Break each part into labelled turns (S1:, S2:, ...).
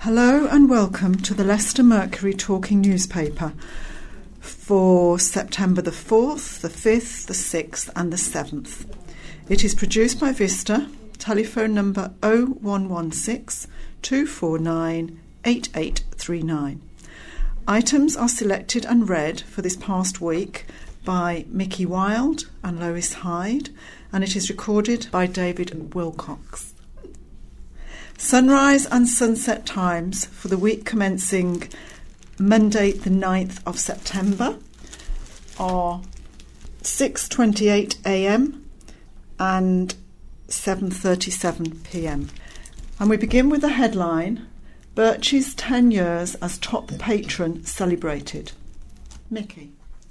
S1: Hello and welcome to the Leicester Mercury Talking Newspaper for September the 4th, the 5th, the 6th and the 7th. It is produced by Vista, telephone number 0116 249 8839. Items are selected and read for this past week by Mickey Wilde and Lois Hyde, and it is recorded by David Wilcox. Sunrise and sunset times for the week commencing Monday the 9th of September are 6:28 a.m. and 7:37 p.m. And we begin with the headline, Birch's 10 years as top patron celebrated. Mickey.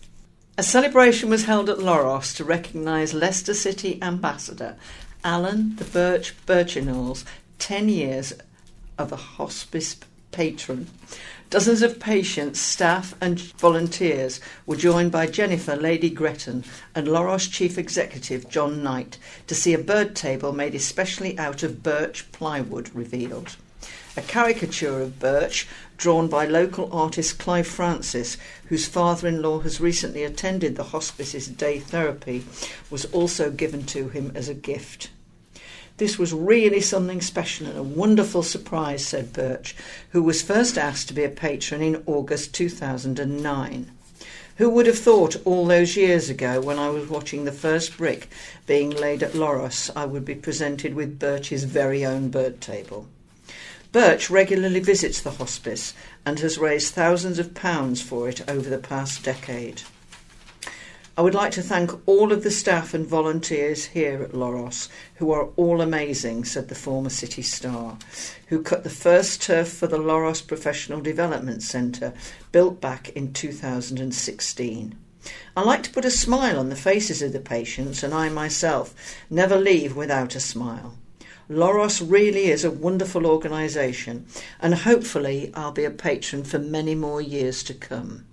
S2: A celebration was held at Loros to recognise Leicester City Ambassador Alan the Birch Birchinall's 10 years of a hospice patron. Dozens of patients, staff and volunteers were joined by Jennifer Lady Gretton and Loros Chief Executive John Knight to see a bird table made especially out of birch plywood revealed. A caricature of Birch, drawn by local artist Clive Francis, whose father-in-law has recently attended the hospice's day therapy, was also given to him as a gift. This was really something special and a wonderful surprise, said Birch, who was first asked to be a patron in August 2009. Who would have thought all those years ago, when I was watching the first brick being laid at Loros, I would be presented with Birch's very own bird table. Birch regularly visits the hospice and has raised thousands of pounds for it over the past decade. I would like to thank all of the staff and volunteers here at Loros, who are all amazing, said the former City star, who cut the first turf for the Loros Professional Development Centre, built back in 2016. I like to put a smile on the faces of the patients, and I myself never leave without a smile. Loros really is a wonderful organisation, and hopefully I'll be a patron for many more years to come.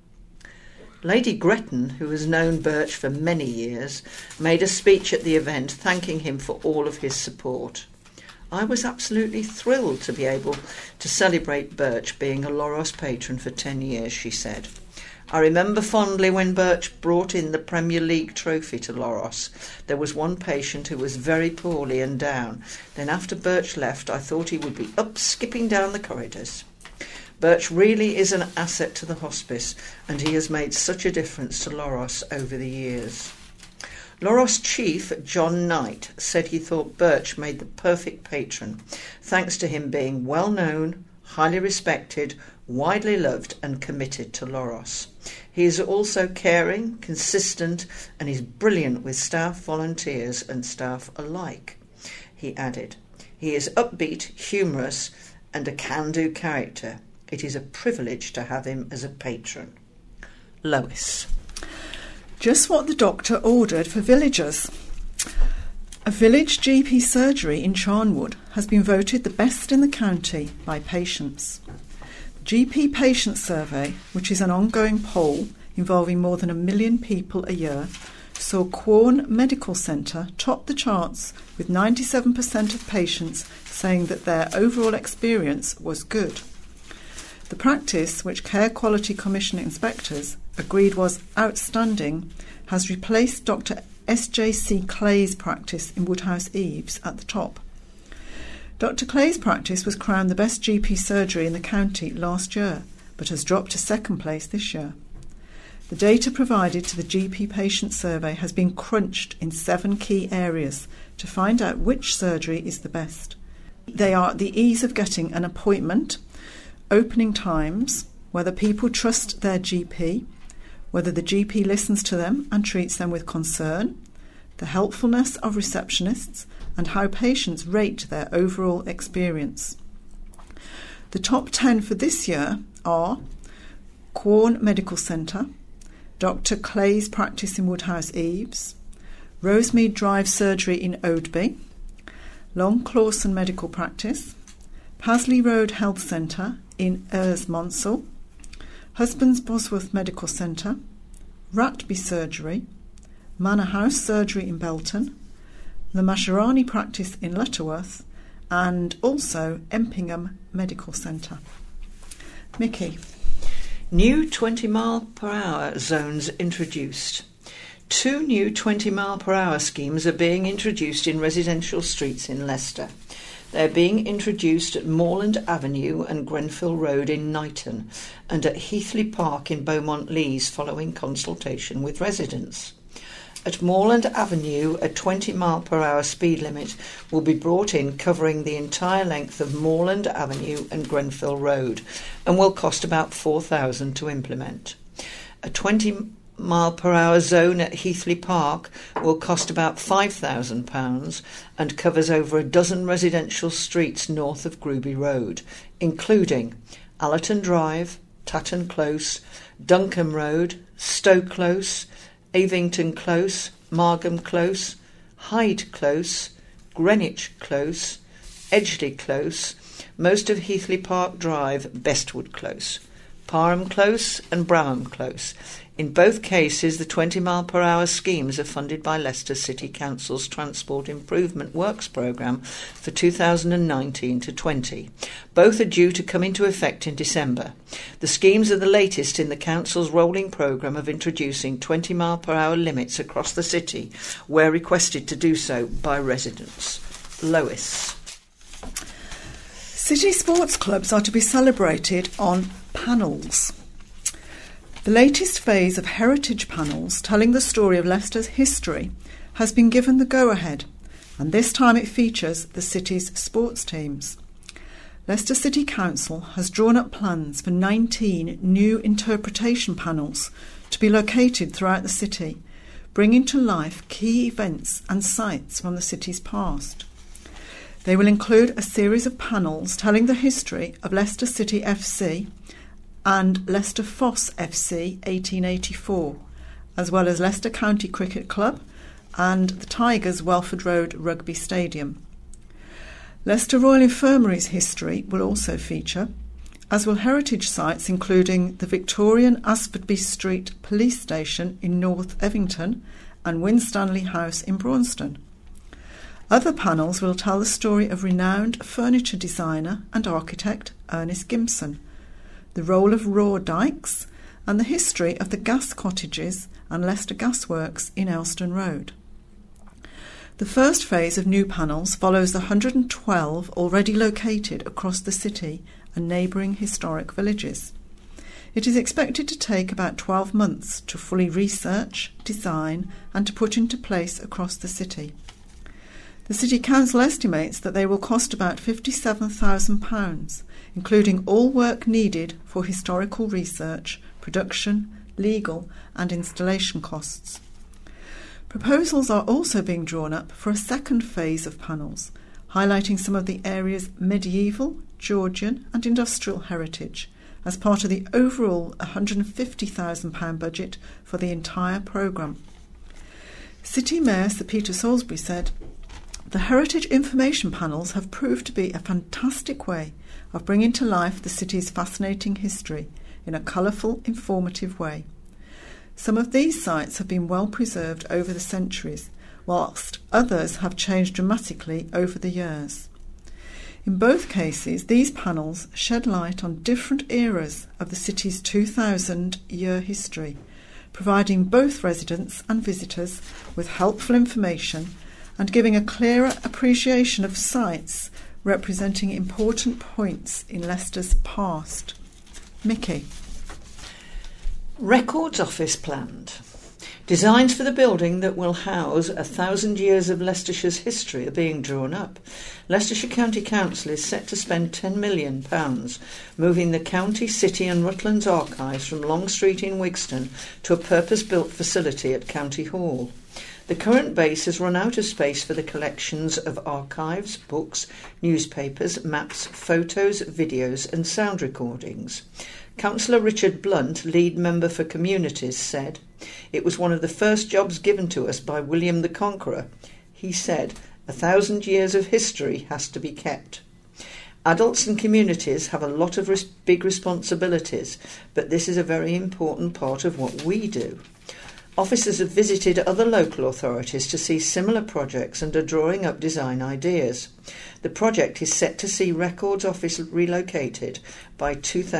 S2: Lady Gretton, who has known Birch for many years, made a speech at the event thanking him for all of his support. I was absolutely thrilled to be able to celebrate Birch being a Loros patron for 10 years, she said. I remember fondly when Birch brought in the Premier League trophy to Loros. There was one patient who was very poorly and down. Then after Birch left, I thought he would be up skipping down the corridors. Birch really is an asset to the hospice, and he has made such a difference to Loros over the years. Loros Chief John Knight said he thought Birch made the perfect patron, thanks to him being well known, highly respected, widely loved and committed to Loros. He is also caring, consistent, and is brilliant with staff, volunteers and staff alike. He added, he is upbeat, humorous and a can-do character. It is a privilege to have him as a patron. Lois.
S1: Just what the doctor ordered for villagers. A village GP surgery in Charnwood has been voted the best in the county by patients. The GP Patient Survey, which is an ongoing poll involving more than 1 million people a year, saw Quorn Medical Centre top the charts with 97% of patients saying that their overall experience was good. The practice, which Care Quality Commission inspectors agreed was outstanding, has replaced Dr. S.J.C. Clay's practice in Woodhouse Eaves at the top. Dr. Clay's practice was crowned the best GP surgery in the county last year, but has dropped to second place this year. The data provided to the GP Patient Survey has been crunched in 7 key areas to find out which surgery is the best. They are the ease of getting an appointment, opening times, whether people trust their GP, whether the GP listens to them and treats them with concern, the helpfulness of receptionists, and how patients rate their overall experience. The top 10 for this year are Quorn Medical Centre, Dr. Clay's practice in Woodhouse Eaves, Rosemead Drive Surgery in Oadby, Long Clawson Medical Practice, Pasley Road Health Centre in Monsell, Husbands Bosworth Medical Centre, Ratby Surgery, Manor House Surgery in Belton, the Masharani Practice in Lutterworth, and also Empingham Medical Centre. Mickey.
S2: New 20-mile-per-hour zones introduced. 2 new 20-mile-per-hour schemes are being introduced in residential streets in Leicester. They are being introduced at Moorland Avenue and Grenfell Road in Knighton and at Heathley Park in Beaumont Leys following consultation with residents. At Moorland Avenue, a 20-mile-per-hour speed limit will be brought in covering the entire length of Moorland Avenue and Grenfell Road and will cost about £4,000 to implement. A 20-mile-per-hour zone at Heathley Park will cost about £5,000 and covers over a dozen residential streets north of Gruby Road, including Allerton Drive, Tatton Close, Duncombe Road, Stow Close, Avington Close, Margam Close, Hyde Close, Greenwich Close, Edgeley Close, most of Heathley Park Drive, Bestwood Close, Parham Close and Brougham Close. In both cases, the 20-mile-per-hour schemes are funded by Leicester City Council's Transport Improvement Works programme for 2019 to 20. Both are due to come into effect in December. The schemes are the latest in the Council's rolling programme of introducing 20-mile-per-hour limits across the city, where requested to do so by residents. Lois.
S1: City sports clubs are to be celebrated on panels. The latest phase of heritage panels telling the story of Leicester's history has been given the go-ahead, and this time it features the city's sports teams. Leicester City Council has drawn up plans for 19 new interpretation panels to be located throughout the city, bringing to life key events and sites from the city's past. They will include a series of panels telling the history of Leicester City FC and Leicester Foss FC 1884, as well as Leicester County Cricket Club and the Tigers Welford Road Rugby Stadium. Leicester Royal Infirmary's history will also feature, as will heritage sites including the Victorian Asfordby Street Police Station in North Evington and Winstanley House in Braunston. Other panels will tell the story of renowned furniture designer and architect Ernest Gimson, the role of raw dykes, and the history of the gas cottages and Leicester Gasworks in Elston Road. The first phase of new panels follows the 112 already located across the city and neighbouring historic villages. It is expected to take about 12 months to fully research, design and to put into place across the city. The City Council estimates that they will cost about £57,000, including all work needed for historical research, production, legal and installation costs. Proposals are also being drawn up for a second phase of panels, highlighting some of the area's medieval, Georgian and industrial heritage as part of the overall £150,000 budget for the entire programme. City Mayor Sir Peter Salisbury said, "The heritage information panels have proved to be a fantastic way of bringing to life the city's fascinating history in a colourful, informative way. Some of these sites have been well preserved over the centuries, whilst others have changed dramatically over the years. In both cases, these panels shed light on different eras of the city's 2,000-year history, providing both residents and visitors with helpful information and giving a clearer appreciation of sites representing important points in Leicester's past." Mickey.
S2: Records Office planned. Designs for the building that will house 1,000 years of Leicestershire's history are being drawn up. Leicestershire County Council is set to spend £10 million moving the county, city and Rutland's archives from Long Street in Wigston to a purpose-built facility at County Hall. The current base has run out of space for the collections of archives, books, newspapers, maps, photos, videos and sound recordings. Councillor Richard Blunt, lead member for Communities, said, "It was one of the first jobs given to us by William the Conqueror." He said, 1,000 years of history has to be kept. Adults and communities have a lot of big responsibilities, but this is a very important part of what we do. Officers have visited other local authorities to see similar projects and are drawing up design ideas. The project is set to see Records Office relocated by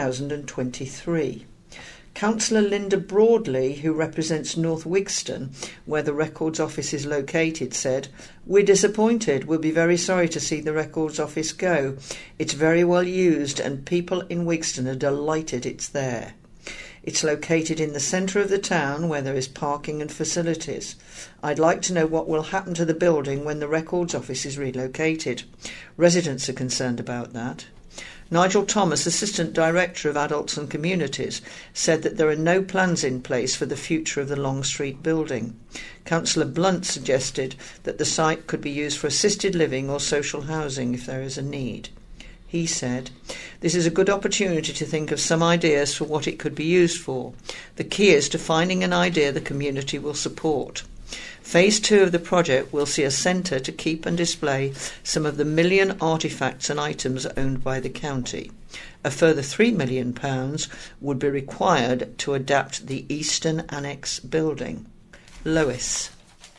S2: 2023. Councillor Linda Broadley, who represents North Wigston, where the Records Office is located, said, "We're disappointed. We'll be very sorry to see the Records Office go. It's very well used and people in Wigston are delighted it's there. It's located in the centre of the town where there is parking and facilities. I'd like to know what will happen to the building when the Records Office is relocated. Residents are concerned about that." Nigel Thomas, Assistant Director of Adults and Communities, said that there are no plans in place for the future of the Long Street building. Councillor Blunt suggested that the site could be used for assisted living or social housing if there is a need. He said, "This is a good opportunity to think of some ideas for what it could be used for. The key is to finding an idea the community will support. Phase 2 of the project will see a centre to keep and display some of the million artefacts and items owned by the county. A further £3 million would be required to adapt the Eastern Annex building." Lois.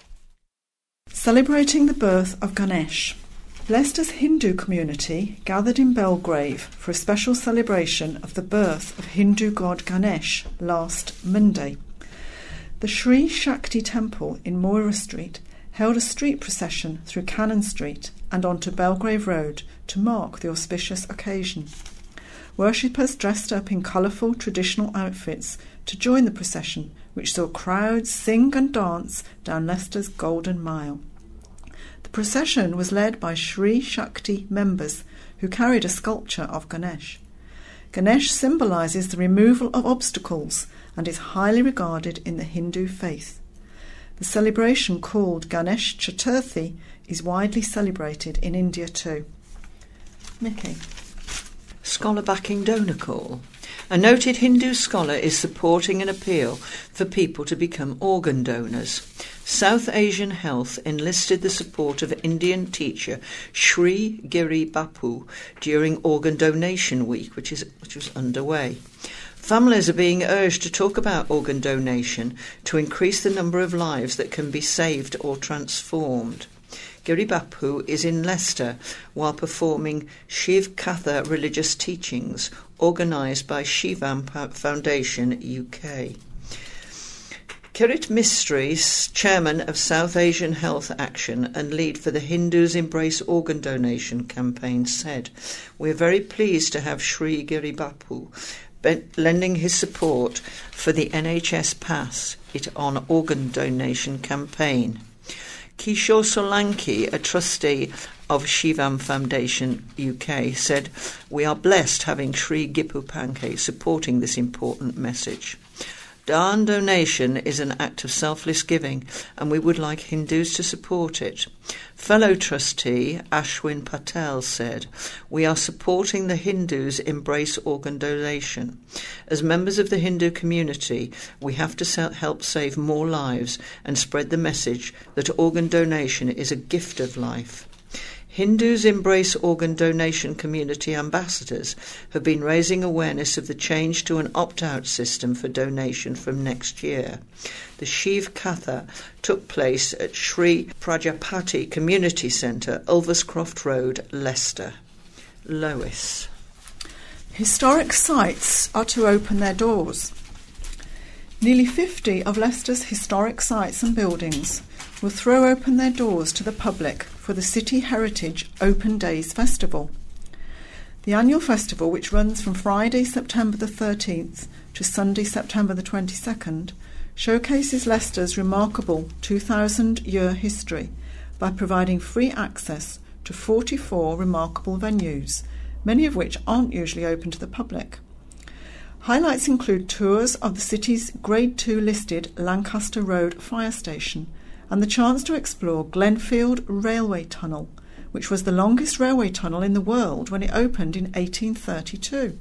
S1: Celebrating the birth of Ganesh. Leicester's Hindu community gathered in Belgrave for a special celebration of the birth of Hindu god Ganesh last Monday. The Sri Shakti Temple in Moira Street held a street procession through Cannon Street and onto Belgrave Road to mark the auspicious occasion. Worshippers dressed up in colourful traditional outfits to join the procession, which saw crowds sing and dance down Leicester's Golden Mile. The procession was led by Sri Shakti members who carried a sculpture of Ganesh. Ganesh symbolises the removal of obstacles and is highly regarded in the Hindu faith. The celebration, called Ganesh Chaturthi, is widely celebrated in India too. Mickey.
S2: Scholar backing donor call. A noted Hindu scholar is supporting an appeal for people to become organ donors. South Asian Health enlisted the support of Indian teacher Sri Giri Bapu during Organ Donation Week, which was underway. Families are being urged to talk about organ donation to increase the number of lives that can be saved or transformed. Giri Bapu is in Leicester while performing Shiv Katha religious teachings organised by Shivam Foundation UK. Kirit Mistry, chairman of South Asian Health Action and lead for the Hindus Embrace Organ Donation campaign, said, "We are very pleased to have Sri Giri Bapu lending his support for the NHS Pass It On organ donation campaign." Kishore Solanki, a trustee of Shivam Foundation UK, said, "We are blessed having Sri Gipu Pankhe supporting this important message. Dhan donation is an act of selfless giving and we would like Hindus to support it." Fellow trustee Ashwin Patel said, "We are supporting the Hindus Embrace Organ Donation. As members of the Hindu community, we have to help save more lives and spread the message that organ donation is a gift of life." Hindus Embrace Organ Donation community ambassadors have been raising awareness of the change to an opt-out system for donation from next year. The Shiv Katha took place at Sri Prajapati Community Centre, Ulverscroft Road, Leicester. Lois.
S1: Historic sites are to open their doors. Nearly 50 of Leicester's historic sites and buildings will throw open their doors to the public for the City Heritage Open Days Festival. The annual festival, which runs from Friday, September the 13th to Sunday, September the 22nd, showcases Leicester's remarkable 2,000-year history by providing free access to 44 remarkable venues, many of which aren't usually open to the public. Highlights include tours of the city's Grade 2 listed Lancaster Road fire station and the chance to explore Glenfield Railway Tunnel, which was the longest railway tunnel in the world when it opened in 1832.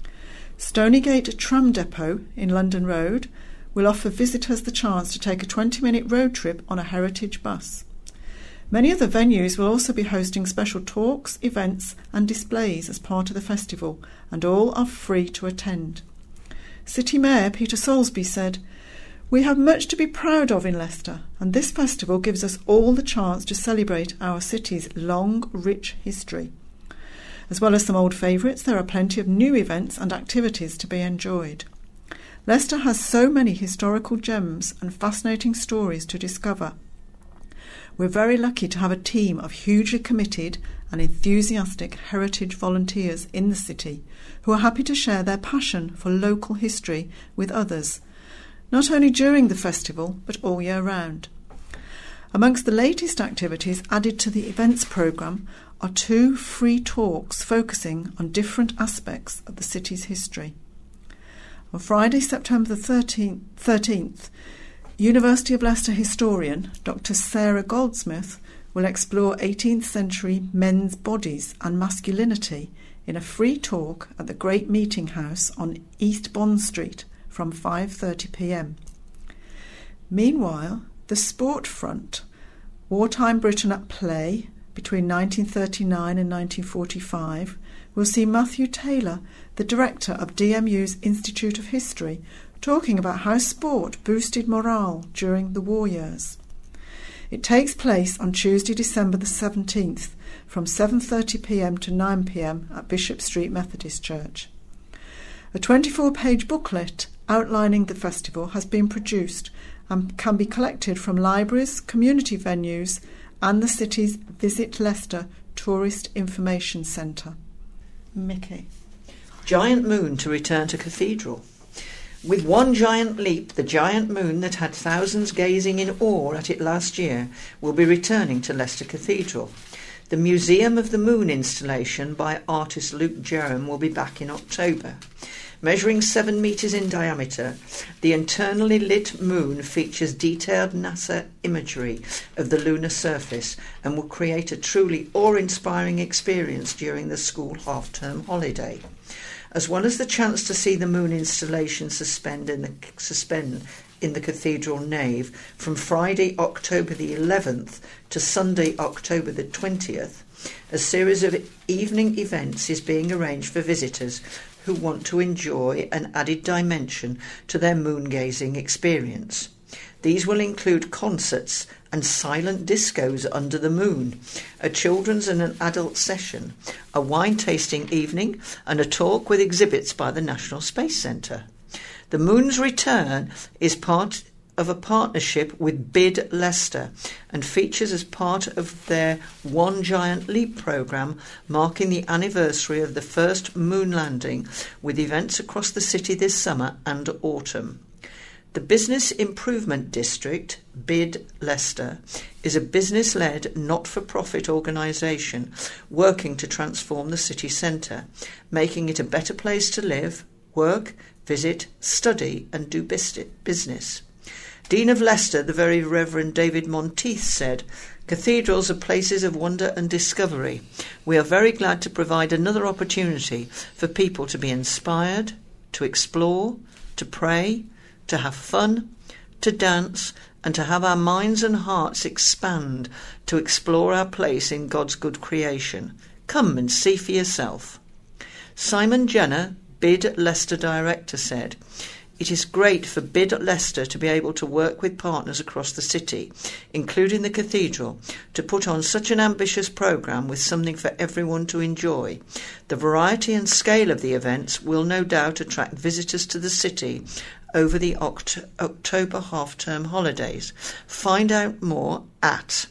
S1: Stonygate Tram Depot in London Road will offer visitors the chance to take a 20-minute road trip on a heritage bus. Many other venues will also be hosting special talks, events and displays as part of the festival, and all are free to attend. City Mayor Peter Soulsby said, We have much to be proud of in Leicester, and this festival gives us all the chance to celebrate our city's long, rich history. As well as some old favourites, there are plenty of new events and activities to be enjoyed. Leicester has so many historical gems and fascinating stories to discover. We're very lucky to have a team of hugely committed and enthusiastic heritage volunteers in the city who are happy to share their passion for local history with others, not only during the festival but all year round. Amongst the latest activities added to the events programme are 2 free talks focusing on different aspects of the city's history. On Friday, September the 13th, University of Leicester historian Dr. Sarah Goldsmith will explore 18th century men's bodies and masculinity in a free talk at the Great Meeting House on East Bond Street from 5:30 p.m. Meanwhile, the Sport Front, Wartime Britain at Play between 1939 and 1945, will see Matthew Taylor, the director of DMU's Institute of History, talking about how sport boosted morale during the war years. It takes place on Tuesday, December the 17th from 7:30 p.m. to 9 p.m. at Bishop Street Methodist Church. A 24-page booklet outlining the festival has been produced and can be collected from libraries, community venues and the city's Visit Leicester Tourist Information Centre. Mickey.
S2: Giant moon to return to cathedral. With one giant leap, the giant moon that had thousands gazing in awe at it last year will be returning to Leicester Cathedral. The Museum of the Moon installation by artist Luke Jerram will be back in October. Measuring 7 metres in diameter, the internally lit moon features detailed NASA imagery of the lunar surface and will create a truly awe-inspiring experience during the school half-term holiday. As well as the chance to see the moon installation suspend in the cathedral nave from Friday, October the 11th to Sunday, October the 20th, a series of evening events is being arranged for visitors who want to enjoy an added dimension to their moon-gazing experience. These will include concerts and silent discos under the moon, a children's and an adult session, a wine-tasting evening and a talk with exhibits by the National Space Centre. The moon's return is part of a partnership with BID Leicester and features as part of their One Giant Leap programme marking the anniversary of the first moon landing, with events across the city this summer and autumn. The Business Improvement District, BID Leicester, is a business-led, not-for-profit organisation working to transform the city centre, making it a better place to live, work, visit, study and do business. Dean of Leicester, the Very Reverend David Monteith, said, "Cathedrals are places of wonder and discovery. We are very glad to provide another opportunity for people to be inspired, to explore, to pray, to have fun, to dance, and to have our minds and hearts expand to explore our place in God's good creation. Come and see for yourself." Simon Jenner, BID Leicester Director, said, "It is great for BID Leicester to be able to work with partners across the city, including the cathedral, to put on such an ambitious programme with something for everyone to enjoy. The variety and scale of the events will no doubt attract visitors to the city over the October half-term holidays. Find out more at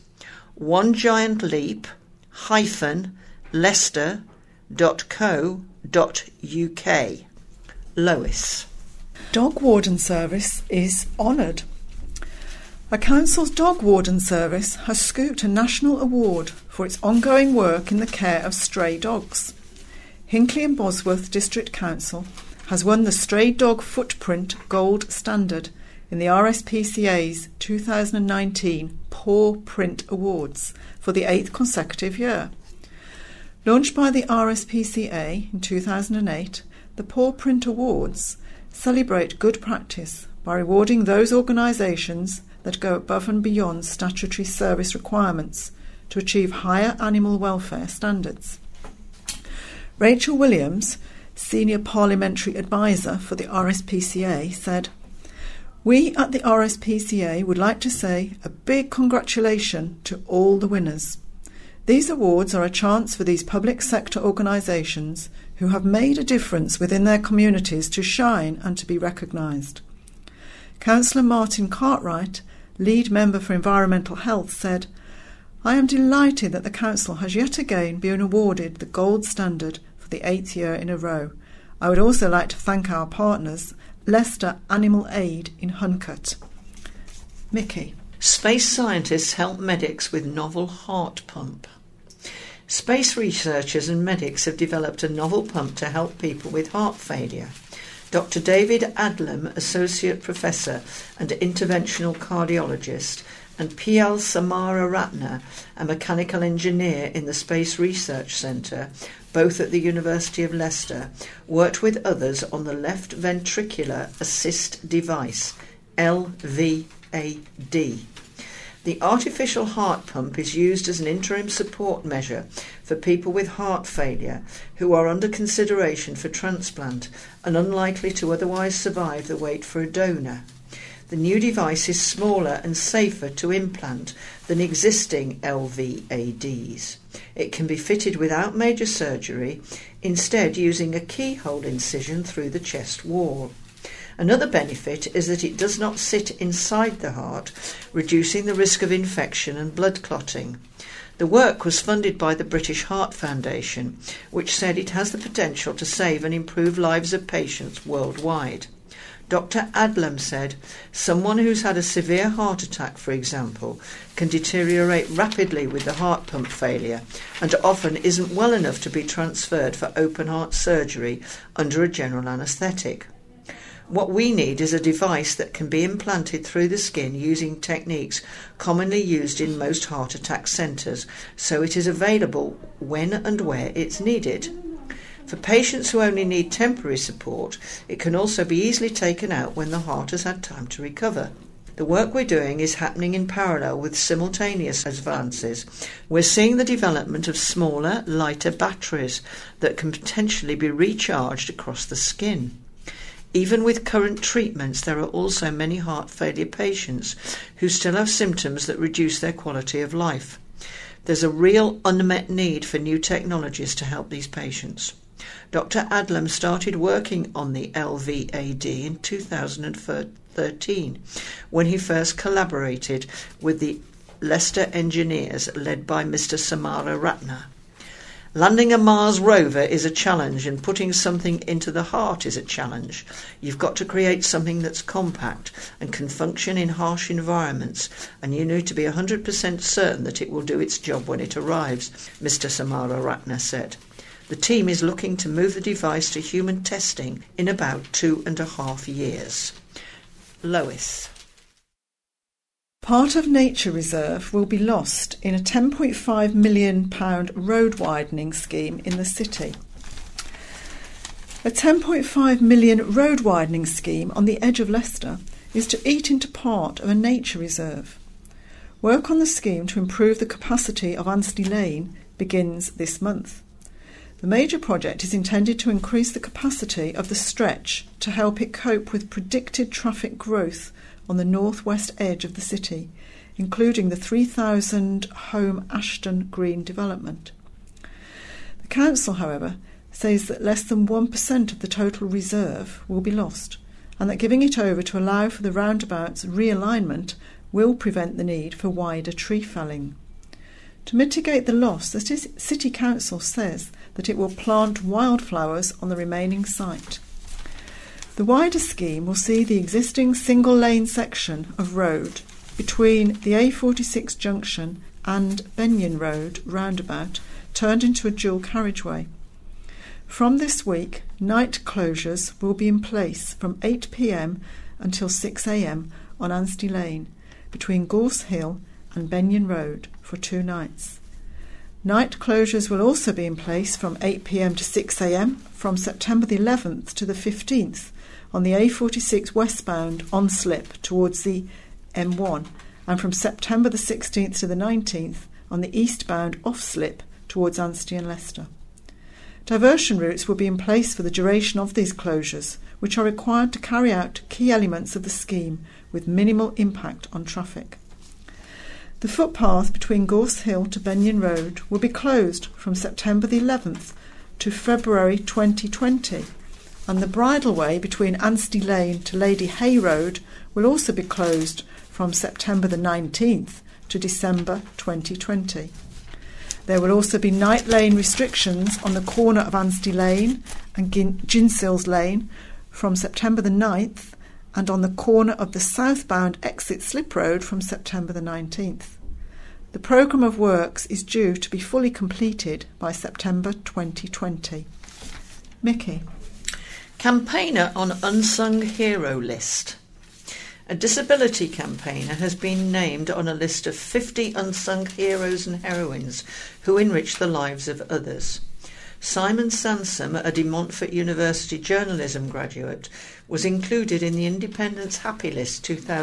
S2: onegiantleap-leicester.co.uk. Lois.
S1: Dog Warden Service is honoured. A council's Dog Warden Service has scooped a national award for its ongoing work in the care of stray dogs. Hinckley and Bosworth District Council has won the Stray Dog Footprint Gold Standard in the RSPCA's 2019 Paw Print Awards for the 8th consecutive year. Launched by the RSPCA in 2008, the Paw Print Awards celebrate good practice by rewarding those organisations that go above and beyond statutory service requirements to achieve higher animal welfare standards. Rachel Williams, Senior Parliamentary Advisor for the RSPCA, said, We at the RSPCA would like to say a big congratulations to all the winners. These awards are a chance for these public sector organisations who have made a difference within their communities to shine and to be recognised. Councillor Martin Cartwright, lead member for Environmental Health, said, "I am delighted that the Council has yet again been awarded the gold standard for the 8th year in a row. I would also like to thank our partners, Leicester Animal Aid in Huncut." Mickey.
S2: Space scientists help medics with novel heart pump. Space researchers and medics have developed a novel pump to help people with heart failure. Dr. David Adlam, Associate Professor and Interventional Cardiologist, and P.L. Samara Ratner, a mechanical engineer in the Space Research Centre, both at the University of Leicester, worked with others on the left ventricular assist device, LVAD. The artificial heart pump is used as an interim support measure for people with heart failure who are under consideration for transplant and unlikely to otherwise survive the wait for a donor. The new device is smaller and safer to implant than existing LVADs. It can be fitted without major surgery, instead using a keyhole incision through the chest wall. Another benefit is that it does not sit inside the heart, reducing the risk of infection and blood clotting. The work was funded by the British Heart Foundation, which said it has the potential to save and improve lives of patients worldwide. Dr. Adlam said, "Someone who's had a severe heart attack, for example, can deteriorate rapidly with the heart pump failure and often isn't well enough to be transferred for open heart surgery under a general anaesthetic. What we need is a device that can be implanted through the skin using techniques commonly used in most heart attack centres, so it is available when and where it's needed. For patients who only need temporary support, it can also be easily taken out when the heart has had time to recover. The work we're doing is happening in parallel with simultaneous advances. We're seeing the development of smaller, lighter batteries that can potentially be recharged across the skin. Even with current treatments, there are also many heart failure patients who still have symptoms that reduce their quality of life. There's a real unmet need for new technologies to help these patients." Dr. Adlam started working on the LVAD in 2013 when he first collaborated with the Leicester engineers led by Mr. Samara Ratner. Landing a Mars rover is a challenge, and putting something into the heart is a challenge. You've got to create something that's compact and can function in harsh environments, and you need to be 100% certain that it will do its job when it arrives, Mr. Samara Ratner said. The team is looking to move the device to human testing in about 2.5 years. Lois.
S1: Part of Nature Reserve will be lost in a £10.5 million road widening scheme in the city. A £10.5 million road widening scheme on the edge of Leicester is to eat into part of a nature reserve. Work on the scheme to improve the capacity of Anstey Lane begins this month. The major project is intended to increase the capacity of the stretch to help it cope with predicted traffic growth on the northwest edge of the city, including the 3,000-home Ashton Green development. The council, however, says that less than 1% of the total reserve will be lost, and that giving it over to allow for the roundabout's realignment will prevent the need for wider tree felling. To mitigate the loss, the City Council says that it will plant wildflowers on the remaining site. The wider scheme will see the existing single-lane section of road between the A46 junction and Benyon Road roundabout turned into a dual carriageway. From this week, night closures will be in place from 8 p.m. until 6 a.m. on Anstey Lane between Gorse Hill and Benyon Road for 2 nights. Night closures will also be in place from 8 p.m. to 6 a.m. from September the 11th to the 15th on the A46 westbound on slip towards the M1, and from September the 16th to the 19th on the eastbound off slip towards Anstey and Leicester. Diversion routes will be in place for the duration of these closures, which are required to carry out key elements of the scheme with minimal impact on traffic. The footpath between Gorse Hill to Benyon Road will be closed from September the 11th to February 2020, and the bridleway between Anstey Lane to Lady Hay Road will also be closed from September the 19th to December 2020. There will also be night lane restrictions on the corner of Anstey Lane and Ginsills Lane from September the 9th, and on the corner of the southbound exit Slip Road from September the 19th. The programme of works is due to be fully completed by September 2020. Mickey.
S2: Campaigner on Unsung Hero List. A disability campaigner has been named on a list of 50 unsung heroes and heroines who enrich the lives of others. Simon Sansom, a De Montfort University journalism graduate, was included in the Independent's Happy List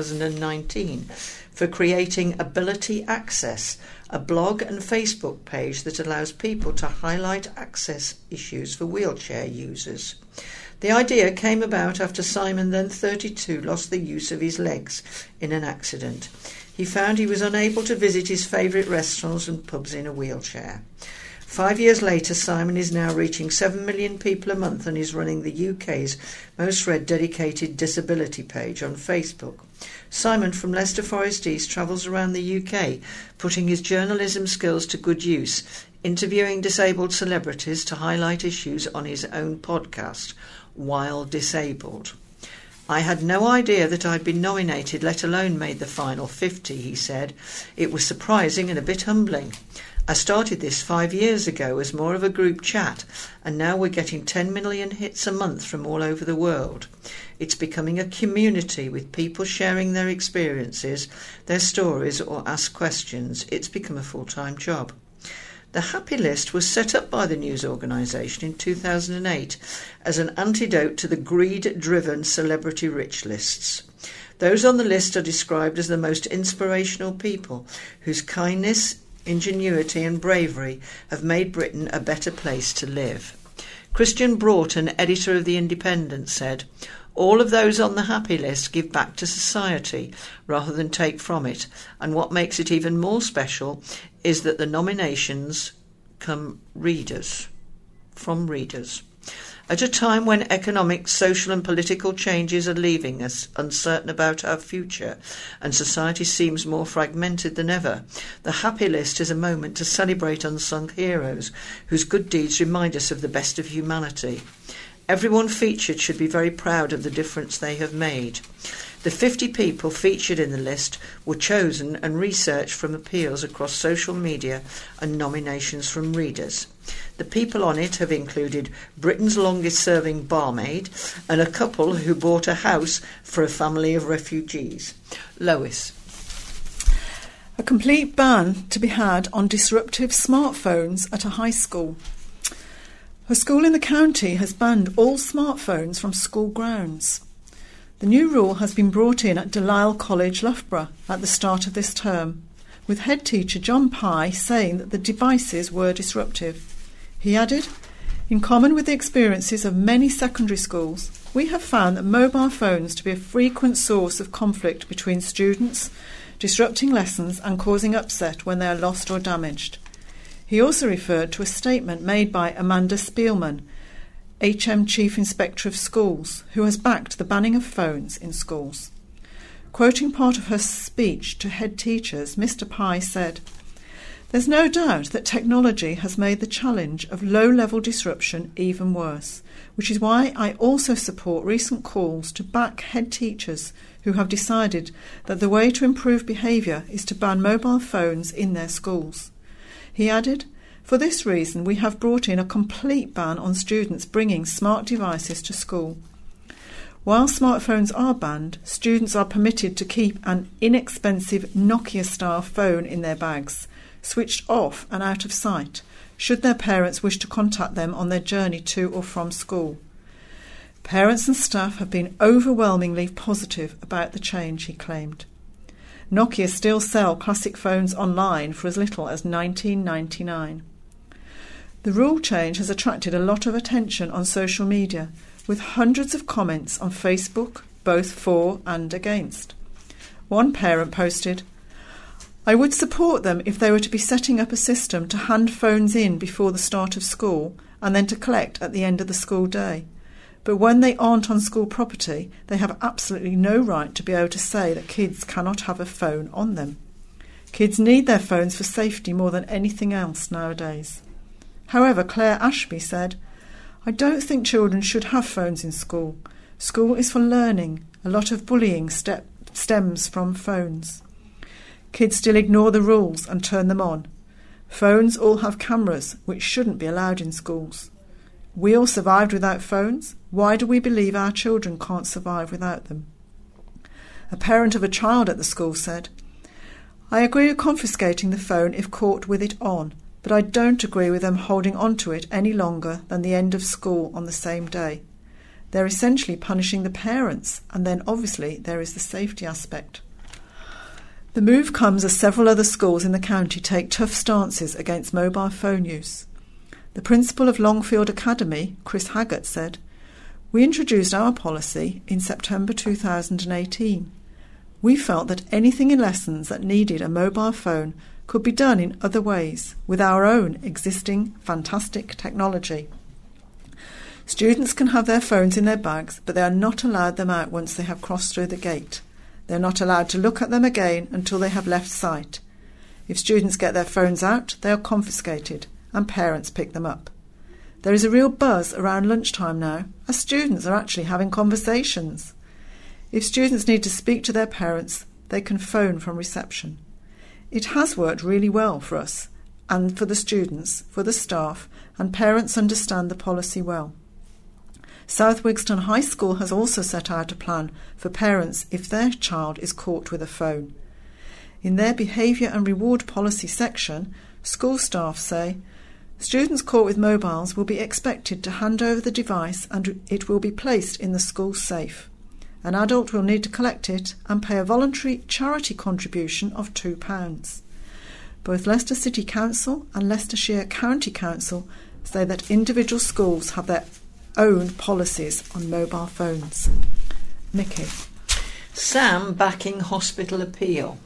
S2: 2019 for creating Ability Access, a blog and Facebook page that allows people to highlight access issues for wheelchair users. The idea came about after Simon, then 32, lost the use of his legs in an accident. He found he was unable to visit his favourite restaurants and pubs in a wheelchair. 5 years later, Simon is now reaching 7 million people a month and is running the UK's most read dedicated disability page on Facebook. Simon from Leicester Forest East travels around the UK, putting his journalism skills to good use, interviewing disabled celebrities to highlight issues on his own podcast, While Disabled. I had no idea that I'd been nominated, let alone made the final 50, he said. It was surprising and a bit humbling. I started this 5 years ago as more of a group chat, and now we're getting 10 million hits a month from all over the world. It's becoming a community with people sharing their experiences, their stories, or ask questions. It's become a full-time job. The Happy List was set up by the news organisation in 2008 as an antidote to the greed-driven celebrity rich lists. Those on the list are described as the most inspirational people whose kindness, ingenuity and bravery have made Britain a better place to live. Christian Broughton, editor of The Independent, said, "All of those on the Happy List give back to society rather than take from it, and what makes it even more special is that the nominations come from readers. At a time when economic, social and political changes are leaving us uncertain about our future and society seems more fragmented than ever, the Happy List is a moment to celebrate unsung heroes whose good deeds remind us of the best of humanity. Everyone featured should be very proud of the difference they have made. The 50 people featured in the list were chosen and researched from appeals across social media and nominations from readers. The people on it have included Britain's longest-serving barmaid and a couple who bought a house for a family of refugees. Lois.
S1: A complete ban to be had on disruptive smartphones at a high school. A school in the county has banned all smartphones from school grounds. The new rule has been brought in at Delisle College, Loughborough, at the start of this term, with head teacher John Pye saying that the devices were disruptive. He added, "In common with the experiences of many secondary schools, we have found that mobile phones to be a frequent source of conflict between students, disrupting lessons and causing upset when they are lost or damaged." He also referred to a statement made by Amanda Spielman, HM Chief Inspector of Schools, who has backed the banning of phones in schools. Quoting part of her speech to head teachers, Mr. Pye said, "There's no doubt that technology has made the challenge of low-level disruption even worse, which is why I also support recent calls to back head teachers who have decided that the way to improve behaviour is to ban mobile phones in their schools." He added, "For this reason, we have brought in a complete ban on students bringing smart devices to school. While smartphones are banned, students are permitted to keep an inexpensive Nokia-style phone in their bags, switched off and out of sight, should their parents wish to contact them on their journey to or from school. Parents and staff have been overwhelmingly positive about the change," he claimed. Nokia still sell classic phones online for as little as $19.99. The rule change has attracted a lot of attention on social media, with hundreds of comments on Facebook, both for and against. One parent posted, "I would support them if they were to be setting up a system to hand phones in before the start of school and then to collect at the end of the school day. But when they aren't on school property, they have absolutely no right to be able to say that kids cannot have a phone on them. Kids need their phones for safety more than anything else nowadays." However, Claire Ashby said, "I don't think children should have phones in school. School is for learning. A lot of bullying stems from phones. Kids still ignore the rules and turn them on. Phones all have cameras, which shouldn't be allowed in schools. We all survived without phones. Why do we believe our children can't survive without them?" A parent of a child at the school said, "I agree with confiscating the phone if caught with it on, but I don't agree with them holding on to it any longer than the end of school on the same day. They're essentially punishing the parents, and then obviously there is the safety aspect." The move comes as several other schools in the county take tough stances against mobile phone use. The principal of Longfield Academy, Chris Haggart, said, "We introduced our policy in September 2018. We felt that anything in lessons that needed a mobile phone could be done in other ways with our own existing fantastic technology. Students can have their phones in their bags, but they are not allowed them out once they have crossed through the gate. They are not allowed to look at them again until they have left sight. If students get their phones out, they are confiscated and parents pick them up. There is a real buzz around lunchtime now, as students are actually having conversations. If students need to speak to their parents, they can phone from reception. It has worked really well for us and for the students, for the staff, and parents understand the policy well. South Wigston High School has also set out a plan for parents if their child is caught with a phone. In their behaviour and reward policy section, school staff say, students caught with mobiles will be expected to hand over the device and it will be placed in the school safe. An adult will need to collect it and pay a voluntary charity contribution of £2. Both Leicester City Council and Leicestershire County Council say that individual schools have their own policies on mobile phones. Nikki.
S2: Sam backing hospital appeal.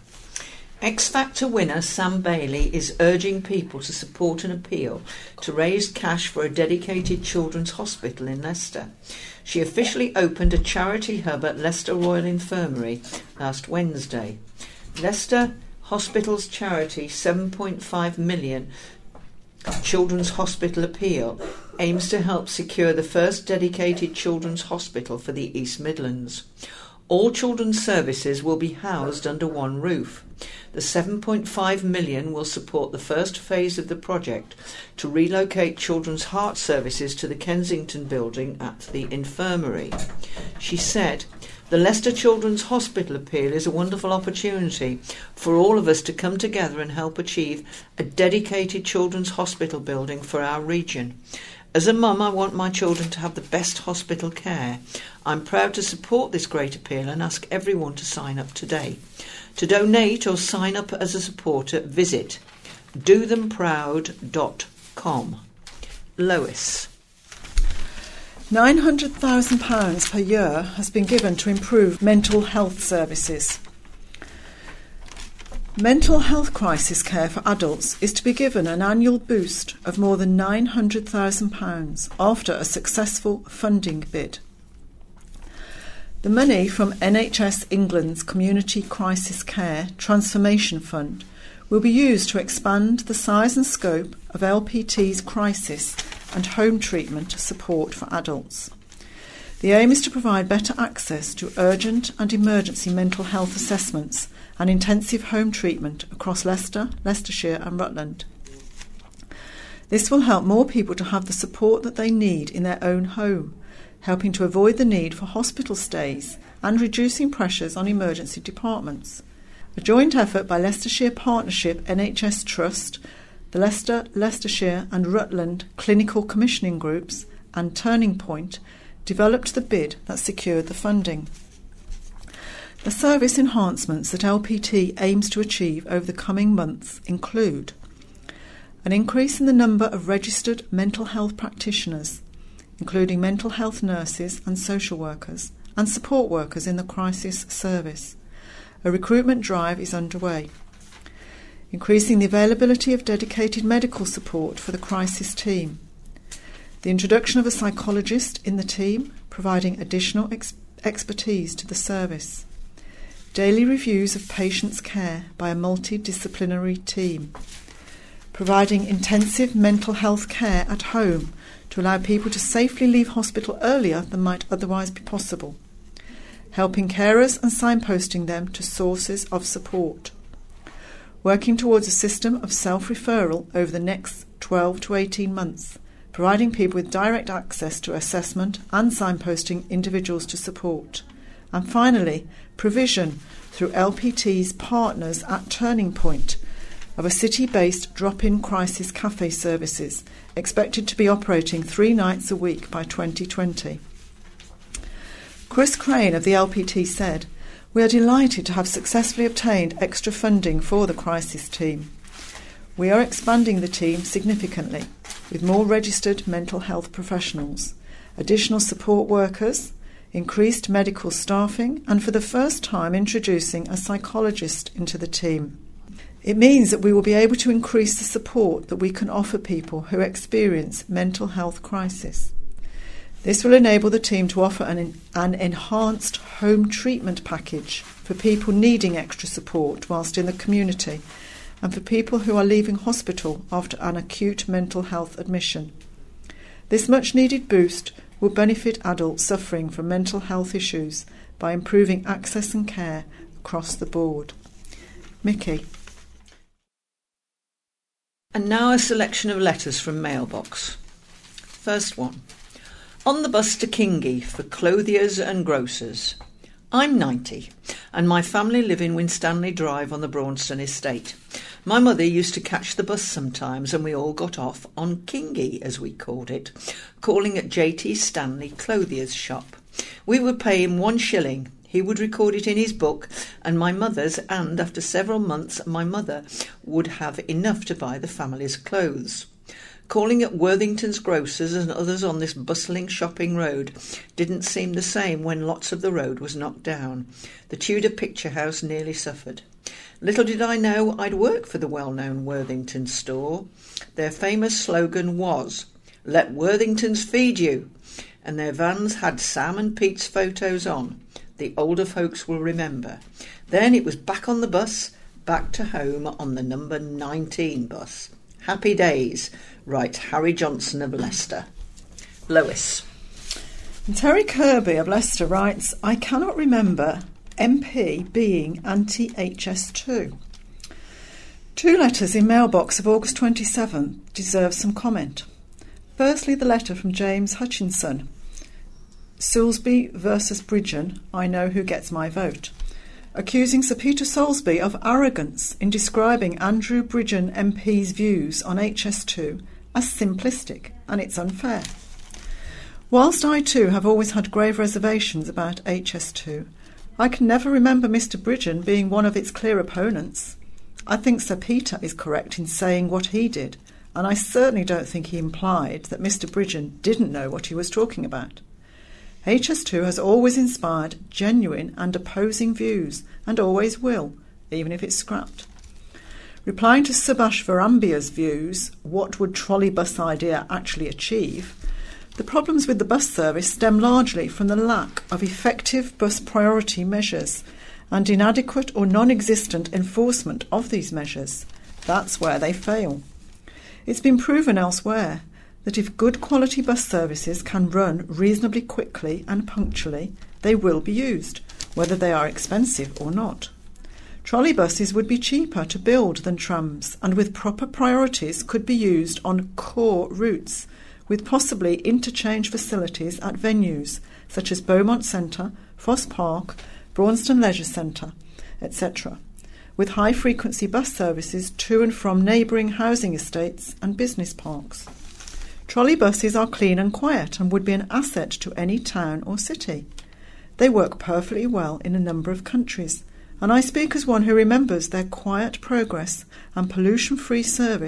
S2: X Factor winner Sam Bailey is urging people to support an appeal to raise cash for a dedicated children's hospital in Leicester. She officially opened a charity hub at Leicester Royal Infirmary last Wednesday. Leicester Hospital's charity £7.5 million Children's Hospital Appeal aims to help secure the first dedicated children's hospital for the East Midlands. All children's services will be housed under one roof. The £7.5 million will support the first phase of the project to relocate children's heart services to the Kensington building at the infirmary. She said, "The Leicester Children's Hospital Appeal is a wonderful opportunity for all of us to come together and help achieve a dedicated children's hospital building for our region. As a mum, I want my children to have the best hospital care. I'm proud to support this great appeal and ask everyone to sign up today. To donate or sign up as a supporter, visit dothemproud.com. Lois.
S1: £900,000 per year has been given to improve mental health services. Mental health crisis care for adults is to be given an annual boost of more than £900,000 after a successful funding bid. The money from NHS England's Community Crisis Care Transformation Fund will be used to expand the size and scope of LPT's crisis and home treatment support for adults. The aim is to provide better access to urgent and emergency mental health assessments and intensive home treatment across Leicester, Leicestershire and Rutland. This will help more people to have the support that they need in their own home, helping to avoid the need for hospital stays and reducing pressures on emergency departments. A joint effort by Leicestershire Partnership NHS Trust, the Leicester, Leicestershire and Rutland Clinical Commissioning Groups and Turning Point developed the bid that secured the funding. The service enhancements that LPT aims to achieve over the coming months include an increase in the number of registered mental health practitioners, including mental health nurses and social workers, and support workers in the crisis service. A recruitment drive is underway. Increasing the availability of dedicated medical support for the crisis team. The introduction of a psychologist in the team, providing additional expertise to the service. Daily reviews of patients' care by a multidisciplinary team. Providing intensive mental health care at home to allow people to safely leave hospital earlier than might otherwise be possible. Helping carers and signposting them to sources of support. Working towards a system of self-referral over the next 12 to 18 months, providing people with direct access to assessment and signposting individuals to support. And finally, provision through LPT's partners at Turning Point of a city-based drop-in crisis cafe services expected to be operating 3 nights a week by 2020. Chris Crane of the LPT said, "We are delighted to have successfully obtained extra funding for the crisis team. We are expanding the team significantly with more registered mental health professionals, additional support workers, increased medical staffing, and for the first time introducing a psychologist into the team. It means that we will be able to increase the support that we can offer people who experience mental health crisis. This will enable the team to offer an enhanced home treatment package for people needing extra support whilst in the community and for people who are leaving hospital after an acute mental health admission. This much-needed boost will benefit adults suffering from mental health issues by improving access and care across the board." Mickey.
S2: And now a selection of letters from Mailbox. First one. On the bus to Kingie for clothiers and grocers. I'm 90 and my family live in Winstanley Drive on the Braunston estate. My mother used to catch the bus sometimes and we all got off on Kingie, as we called it, calling at J.T. Stanley Clothier's shop. We would pay him 1 shilling. He would record it in his book and my mother's, and after several months my mother would have enough to buy the family's clothes. Calling at Worthington's grocers and others on this bustling shopping road didn't seem the same when lots of the road was knocked down. The Tudor picture house nearly suffered. Little did I know I'd work for the well-known Worthington store. Their famous slogan was, "Let Worthingtons feed you," and their vans had Sam and Pete's photos on. The older folks will remember. Then it was back on the bus, back to home on the number 19 bus. Happy days, writes Harry Johnson of Leicester. Lois.
S1: And Terry Kirby of Leicester writes, "I cannot remember MP being anti-HS2. 2 letters in Mailbox of August 27 deserve some comment. Firstly, the letter from James Hutchinson. Soulsby versus Bridgen, I know who gets my vote. Accusing Sir Peter Soulsby of arrogance in describing Andrew Bridgen MP's views on HS2 as simplistic, and it's unfair. Whilst I too have always had grave reservations about HS2, I can never remember Mr Bridgen being one of its clear opponents. I think Sir Peter is correct in saying what he did, and I certainly don't think he implied that Mr Bridgen didn't know what he was talking about. HS2 has always inspired genuine and opposing views, and always will, even if it's scrapped. Replying to Subhash Varambia's views, what would trolley bus idea actually achieve? The problems with the bus service stem largely from the lack of effective bus priority measures and inadequate or non-existent enforcement of these measures. That's where they fail. It's been proven elsewhere that if good quality bus services can run reasonably quickly and punctually, they will be used, whether they are expensive or not. Trolley buses would be cheaper to build than trams, and with proper priorities could be used on core routes, with possibly interchange facilities at venues such as Beaumont Centre, Foss Park, Braunston Leisure Centre, etc., with high-frequency bus services to and from neighbouring housing estates and business parks. Trolley buses are clean and quiet and would be an asset to any town or city. They work perfectly well in a number of countries, and I speak as one who remembers their quiet progress and pollution-free service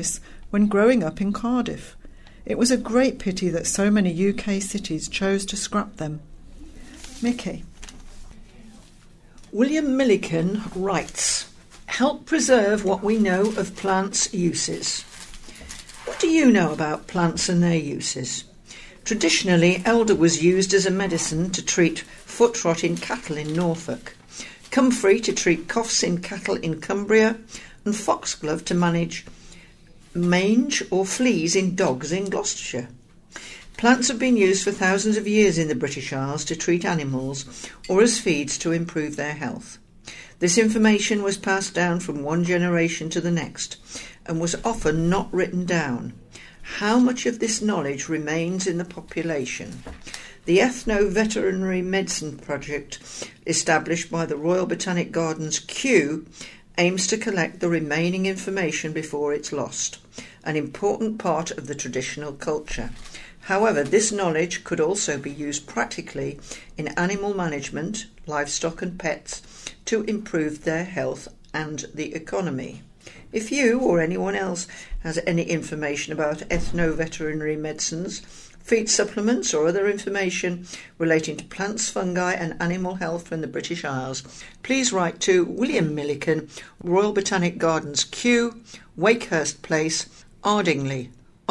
S1: when growing up in Cardiff. It was a great pity that so many UK cities chose to scrap them. Mickey.
S2: William Milliken writes, "Help preserve what we know of plants' uses." What do you know about plants and their uses? Traditionally, elder was used as a medicine to treat foot rot in cattle in Norfolk, comfrey to treat coughs in cattle in Cumbria, and foxglove to manage mange or fleas in dogs in Gloucestershire. Plants have been used for thousands of years in the British Isles to treat animals or as feeds to improve their health. This information was passed down from one generation to the next and was often not written down. How much of this knowledge remains in the population? The Ethno-Veterinary Medicine Project, established by the Royal Botanic Gardens Kew, aims to collect the remaining information before it's lost, an important part of the traditional culture. However, this knowledge could also be used practically in animal management, livestock and pets, to improve their health and the economy. If you or anyone else has any information about ethno-veterinary medicines, feed supplements or other information relating to plants, fungi and animal health from the British Isles, please write to William Milliken, Royal Botanic Gardens Kew, Wakehurst Place, Ardingly,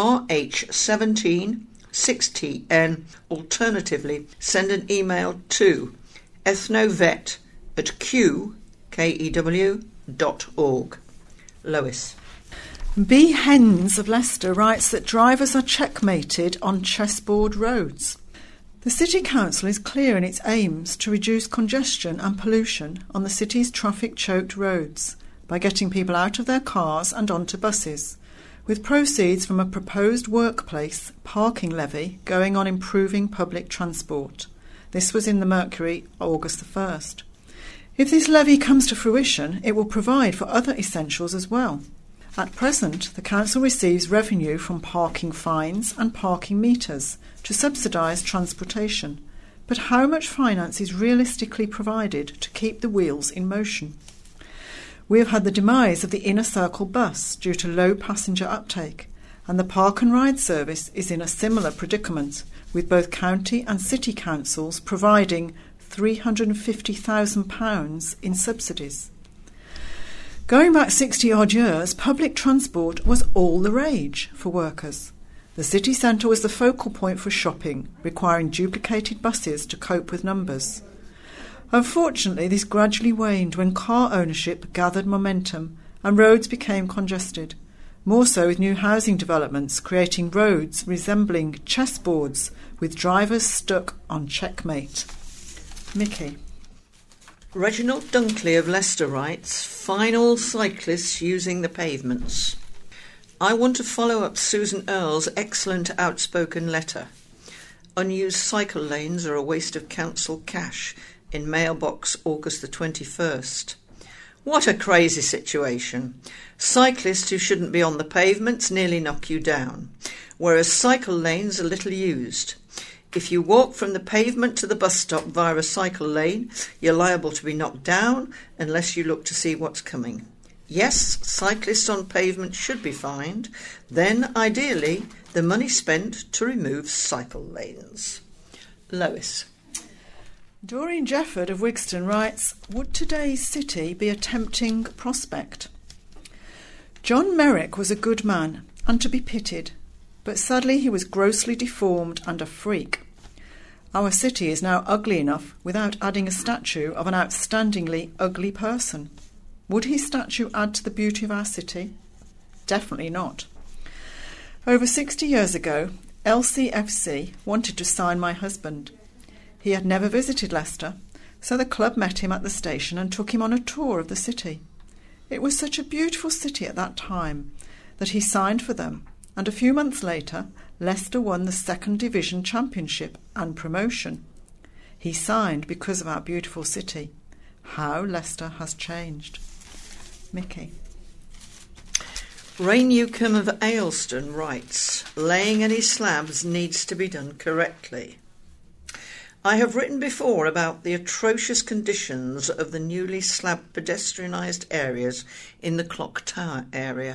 S2: RH17 6TN. Alternatively, send an email to ethnovet@kew.org. Lois.
S1: B. Hens of Leicester writes that drivers are checkmated on chessboard roads. The City Council is clear in its aims to reduce congestion and pollution on the city's traffic-choked roads by getting people out of their cars and onto buses, with proceeds from a proposed workplace parking levy going on improving public transport. This was in the Mercury, August the 1st. If this levy comes to fruition, it will provide for other essentials as well. At present, the council receives revenue from parking fines and parking meters to subsidise transportation. But how much finance is realistically provided to keep the wheels in motion? We have had the demise of the Inner Circle bus due to low passenger uptake, and the Park and Ride service is in a similar predicament, with both county and city councils providing £350,000 in subsidies. Going back 60-odd years, public transport was all the rage for workers. The city centre was the focal point for shopping, requiring duplicated buses to cope with numbers. Unfortunately, this gradually waned when car ownership gathered momentum and roads became congested, more so with new housing developments creating roads resembling chessboards with drivers stuck on checkmate. Mickey.
S2: Reginald Dunkley of Leicester writes, "Final cyclists using the pavements. I want to follow up Susan Earle's excellent outspoken letter. Unused cycle lanes are a waste of council cash, in mailbox August the 21st. What a crazy situation. Cyclists who shouldn't be on the pavements nearly knock you down, whereas cycle lanes are little used. If you walk from the pavement to the bus stop via a cycle lane, you're liable to be knocked down unless you look to see what's coming. Yes, cyclists on pavement should be fined. Then, ideally, the money spent to remove cycle lanes." Lois.
S1: Doreen Jefford of Wigston writes, "Would today's city be a tempting prospect? John Merrick was a good man and to be pitied, but sadly he was grossly deformed and a freak. Our city is now ugly enough without adding a statue of an outstandingly ugly person. Would his statue add to the beauty of our city? Definitely not. Over 60 years ago, LCFC wanted to sign my husband. He had never visited Leicester, so the club met him at the station and took him on a tour of the city. It was such a beautiful city at that time that he signed for them, and a few months later, Leicester won the Second Division Championship and promotion. He signed because of our beautiful city. How Leicester has changed." Mickey.
S2: Ray Newcomb of Ayleston writes, "Laying any slabs needs to be done correctly. I have written before about the atrocious conditions of the newly slabbed pedestrianised areas in the Clock Tower area.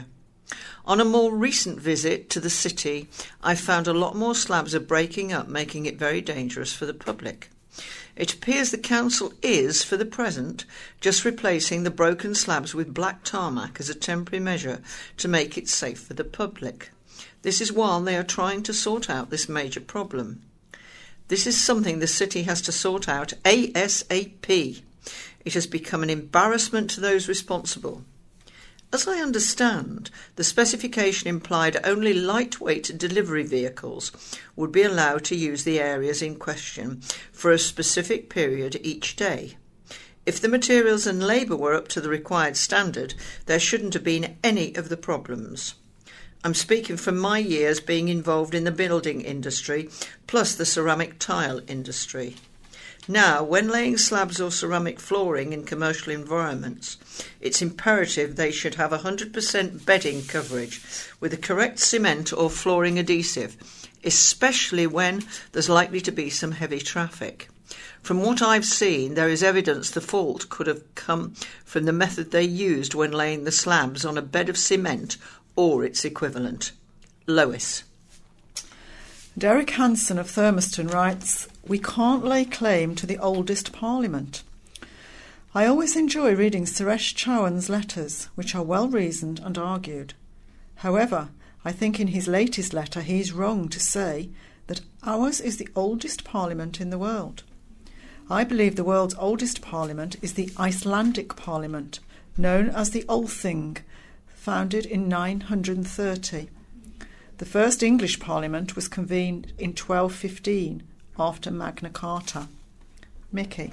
S2: On a more recent visit to the city, I found a lot more slabs are breaking up, making it very dangerous for the public. It appears the council is, for the present, just replacing the broken slabs with black tarmac as a temporary measure to make it safe for the public. This is while they are trying to sort out this major problem. This is something the city has to sort out ASAP. It has become an embarrassment to those responsible. As I understand, the specification implied only lightweight delivery vehicles would be allowed to use the areas in question for a specific period each day. If the materials and labour were up to the required standard, there shouldn't have been any of the problems. I'm speaking from my years being involved in the building industry, plus the ceramic tile industry. Now, when laying slabs or ceramic flooring in commercial environments, it's imperative they should have 100% bedding coverage with the correct cement or flooring adhesive, especially when there's likely to be some heavy traffic. From what I've seen, there is evidence the fault could have come from the method they used when laying the slabs on a bed of cement or its equivalent. Lois.
S1: Derek Hansen of Thurmaston writes, "We can't lay claim to the oldest parliament." I always enjoy reading Suresh Chauhan's letters, which are well-reasoned and argued. However, I think in his latest letter he is wrong to say that ours is the oldest parliament in the world. I believe the world's oldest parliament is the Icelandic parliament, known as the Althing, founded in 930. The first English parliament was convened in 1215 after Magna Carta. Mickey.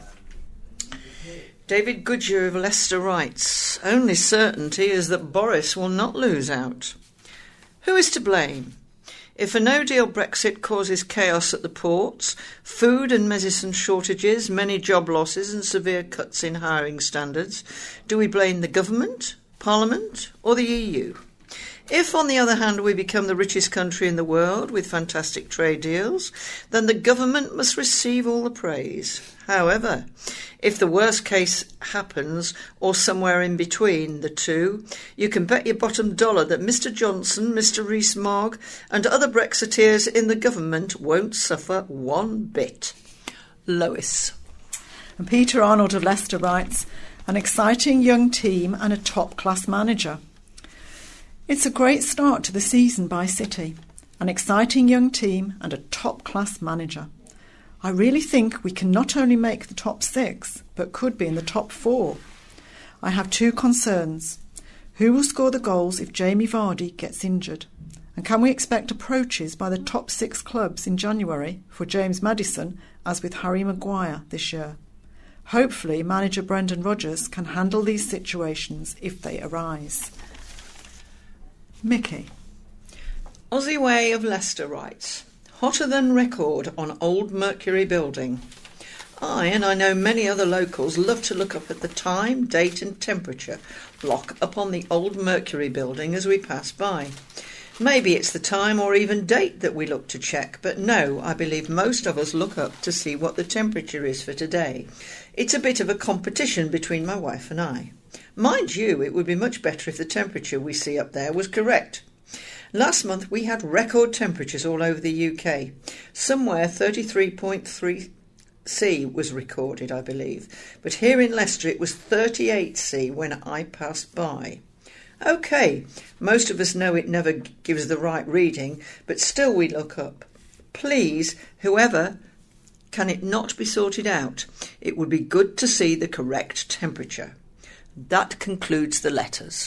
S2: David Goodyear of Leicester writes, "Only certainty is that Boris will not lose out." Who is to blame? If a no-deal Brexit causes chaos at the ports, food and medicine shortages, many job losses and severe cuts in hiring standards, do we blame the government, Parliament or the EU? If, on the other hand, we become the richest country in the world with fantastic trade deals, then the government must receive all the praise. However, if the worst case happens, or somewhere in between the two, you can bet your bottom dollar that Mr Johnson, Mr Rees-Mogg and other Brexiteers in the government won't suffer one bit. Lois.
S1: And Peter Arnold of Leicester writes, "An exciting young team and a top-class manager." It's a great start to the season by City, an exciting young team and a top-class manager. I really think we can not only make the top 6, but could be in the top 4. I have 2 concerns. Who will score the goals if Jamie Vardy gets injured? And can we expect approaches by the top 6 clubs in January for James Maddison, as with Harry Maguire this year? Hopefully, manager Brendan Rodgers can handle these situations if they arise. Mickey.
S2: Aussie Way of Leicester writes, "Hotter than record on Old Mercury building. I know many other locals love to look up at the time, date and temperature block up on the Old Mercury building as we pass by. Maybe it's the time or even date that we look to check, but no, I believe most of us look up to see what the temperature is for today. It's a bit of a competition between my wife and I. Mind you, it would be much better if the temperature we see up there was correct. Last month we had record temperatures all over the UK. Somewhere 33.3 C was recorded, I believe, but here in Leicester it was 38 C when I passed by. OK, most of us know it never gives the right reading, but still we look up. Please, whoever, can it not be sorted out? It would be good to see the correct temperature." That concludes the letters.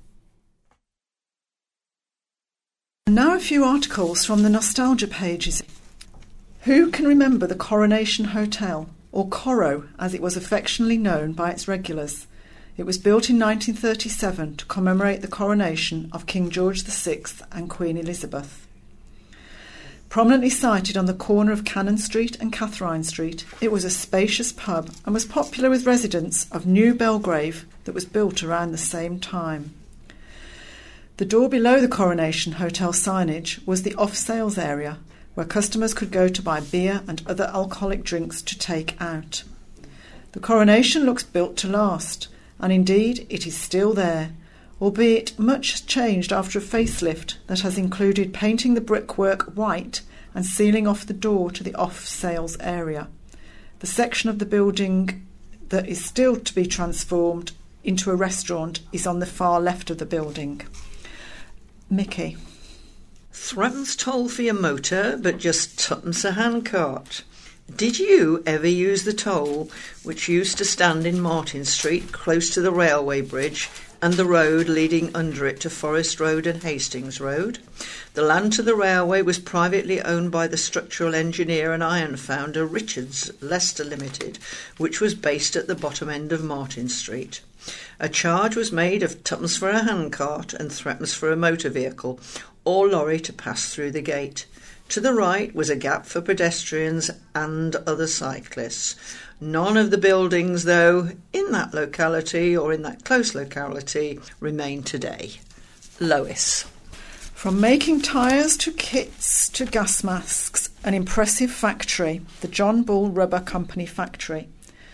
S1: Now a few articles from the nostalgia pages. Who can remember the Coronation Hotel, or Coro as it was affectionately known by its regulars? It was built in 1937 to commemorate the coronation of King George VI and Queen Elizabeth. Prominently sited on the corner of Cannon Street and Catherine Street, it was a spacious pub and was popular with residents of New Belgrave that was built around the same time. The door below the Coronation Hotel signage was the off-sales area, where customers could go to buy beer and other alcoholic drinks to take out. The Coronation looks built to last, and indeed it is still there, albeit much has changed after a facelift that has included painting the brickwork white and sealing off the door to the off-sales area. The section of the building that is still to be transformed into a restaurant is on the far left of the building. Mickey.
S2: Threepence toll for your motor, but just twopence a handcart. Did you ever use the toll which used to stand in Martin Street close to the railway bridge and the road leading under it to Forest Road and Hastings Road? The land to the railway was privately owned by the structural engineer and iron founder Richards, Leicester Limited, which was based at the bottom end of Martin Street. A charge was made of twopence for a handcart and threepence for a motor vehicle or lorry to pass through the gate. To the right was a gap for pedestrians and other cyclists. None of the buildings, though, in that locality or in that close locality remain today. Lois.
S1: From making tyres to kits to gas masks, an impressive factory, the John Bull Rubber Company factory.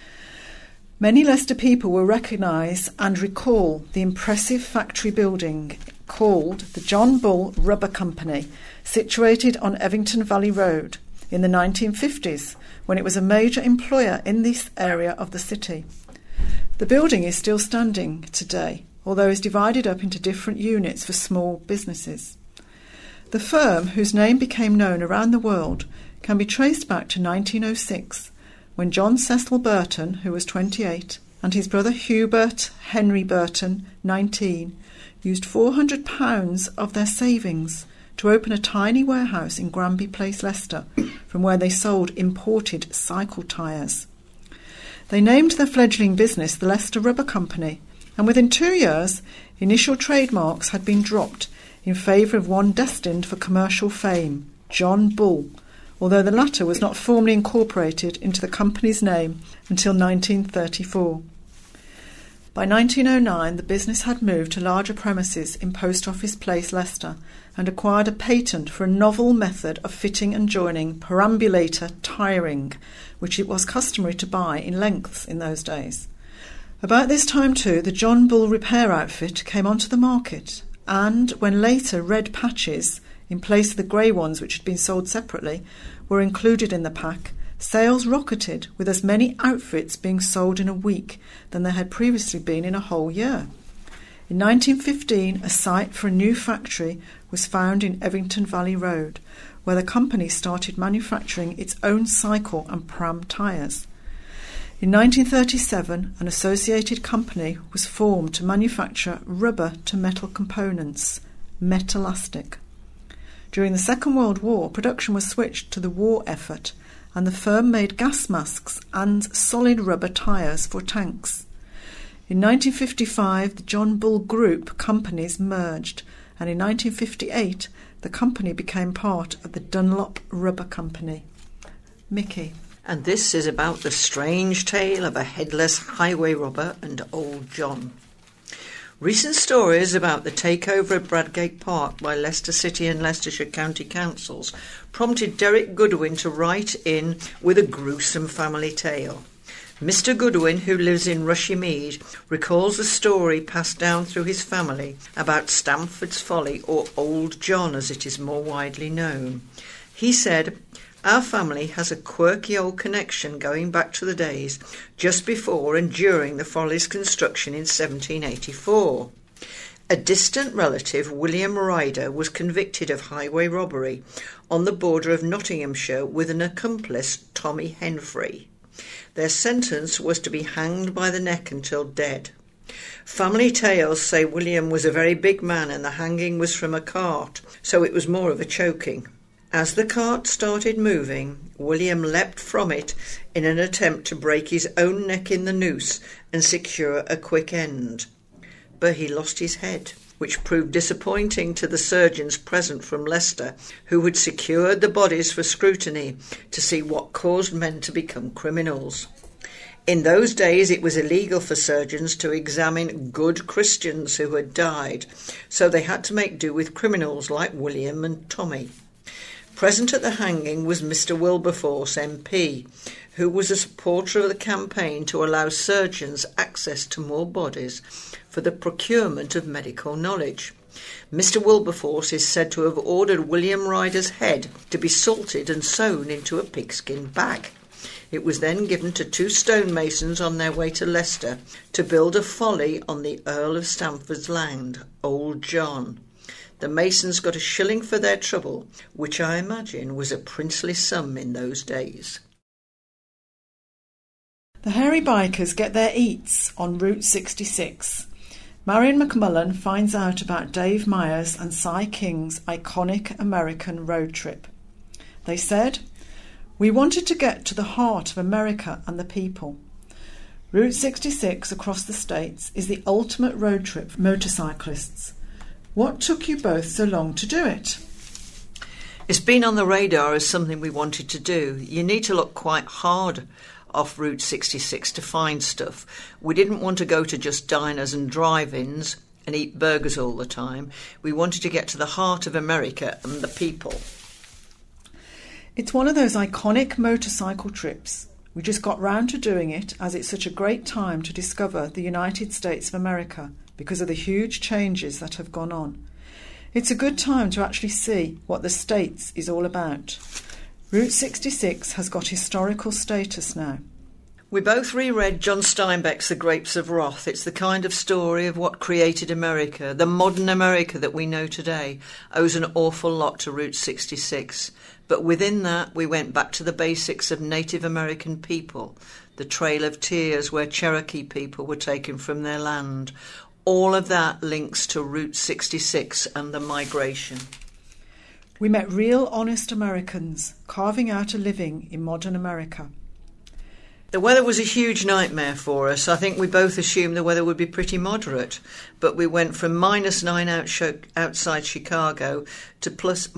S1: Many Leicester people will recognise and recall the impressive factory building called the John Bull Rubber Company, situated on Evington Valley Road in the 1950s, when it was a major employer in this area of the city. The building is still standing today, although is divided up into different units for small businesses. The firm, whose name became known around the world, can be traced back to 1906, when John Cecil Burton, who was 28, and his brother Hubert Henry Burton, 19, used £400 of their savings to open a tiny warehouse in Granby Place, Leicester, from where they sold imported cycle tyres. They named their fledgling business the Leicester Rubber Company, and within 2 years, initial trademarks had been dropped in favour of one destined for commercial fame, John Bull, although the latter was not formally incorporated into the company's name until 1934. By 1909, the business had moved to larger premises in Post Office Place, Leicester, and acquired a patent for a novel method of fitting and joining perambulator tyring, which it was customary to buy in lengths in those days. About this time, too, the John Bull repair outfit came onto the market, and when later red patches, in place of the grey ones which had been sold separately, were included in the pack, sales rocketed, with as many outfits being sold in a week than there had previously been in a whole year. In 1915, a site for a new factory was found in Evington Valley Road, where the company started manufacturing its own cycle and pram tyres. In 1937, an associated company was formed to manufacture rubber-to-metal components, Metalastic. During the Second World War, production was switched to the war effort, and the firm made gas masks and solid rubber tyres for tanks. In 1955, the John Bull Group companies merged, and in 1958, the company became part of the Dunlop Rubber Company. Mickey.
S2: And this is about the strange tale of a headless highway robber and Old John. Recent stories about the takeover of Bradgate Park by Leicester City and Leicestershire County Councils prompted Derek Goodwin to write in with a gruesome family tale. Mr. Goodwin, who lives in Rushmead, recalls a story passed down through his family about Stamford's Folly, or Old John as it is more widely known. He said, "Our family has a quirky old connection going back to the days just before and during the Follies' construction in 1784. A distant relative, William Ryder, was convicted of highway robbery on the border of Nottinghamshire with an accomplice, Tommy Henfrey. Their sentence was to be hanged by the neck until dead. Family tales say William was a very big man and the hanging was from a cart, so it was more of a choking. As the cart started moving, William leapt from it in an attempt to break his own neck in the noose and secure a quick end. But he lost his head, which proved disappointing to the surgeons present from Leicester, who had secured the bodies for scrutiny to see what caused men to become criminals. In those days it was illegal for surgeons to examine good Christians who had died, so they had to make do with criminals like William and Tommy. Present at the hanging was Mr. Wilberforce, MP, who was a supporter of the campaign to allow surgeons access to more bodies for the procurement of medical knowledge. Mr. Wilberforce is said to have ordered William Ryder's head to be salted and sewn into a pigskin bag. It was then given to 2 stonemasons on their way to Leicester to build a folly on the Earl of Stamford's land, Old John. The masons got a shilling for their trouble, which I imagine was a princely sum in those days.
S1: The hairy bikers get their eats on Route 66. Marion McMullen finds out about Dave Myers and Cy King's iconic American road trip. They said, "We wanted to get to the heart of America and the people. Route 66 across the states is the ultimate road trip for motorcyclists. What took you both so long to do it?"
S2: It's been on the radar as something we wanted to do. You need to look quite hard off Route 66 to find stuff. We didn't want to go to just diners and drive-ins and eat burgers all the time. We wanted to get to the heart of America and the people.
S1: It's one of those iconic motorcycle trips. We just got round to doing it as it's such a great time to discover the United States of America because of the huge changes that have gone on. It's a good time to actually see what the States is all about. Route 66 has got historical status now.
S2: We both reread John Steinbeck's The Grapes of Wrath. It's the kind of story of what created America. The modern America that we know today owes an awful lot to Route 66. But within that, we went back to the basics of Native American people, the Trail of Tears where Cherokee people were taken from their land. All of that links to Route 66 and the migration.
S1: We met real honest Americans carving out a living in modern America.
S2: The weather was a huge nightmare for us. I think we both assumed the weather would be pretty moderate, but we went from -9 outside Chicago to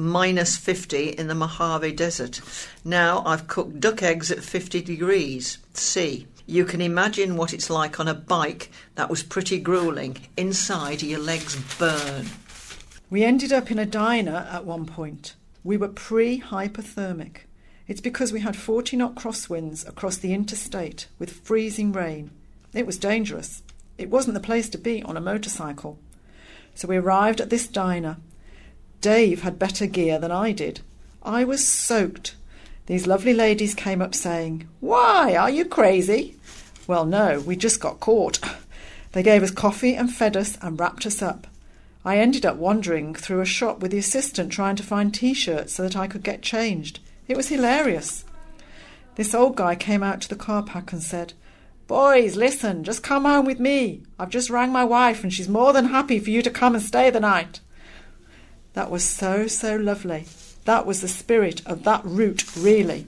S2: +50 in the Mojave Desert. Now I've cooked duck eggs at 50 degrees C. You can imagine what it's like on a bike. That was pretty gruelling. Inside, your legs burn.
S1: We ended up in a diner at one point. We were pre-hypothermic. It's because we had 40-knot crosswinds across the interstate with freezing rain. It was dangerous. It wasn't the place to be on a motorcycle. So we arrived at this diner. Dave had better gear than I did. I was soaked. These lovely ladies came up saying, "Why, are you crazy?" Well, no, we just got caught. They gave us coffee and fed us and wrapped us up. I ended up wandering through a shop with the assistant trying to find T-shirts so that I could get changed. It was hilarious. This old guy came out to the car park and said, "Boys, listen, just come home with me. I've just rang my wife and she's more than happy for you to come and stay the night." That was so lovely. That was the spirit of that route, really.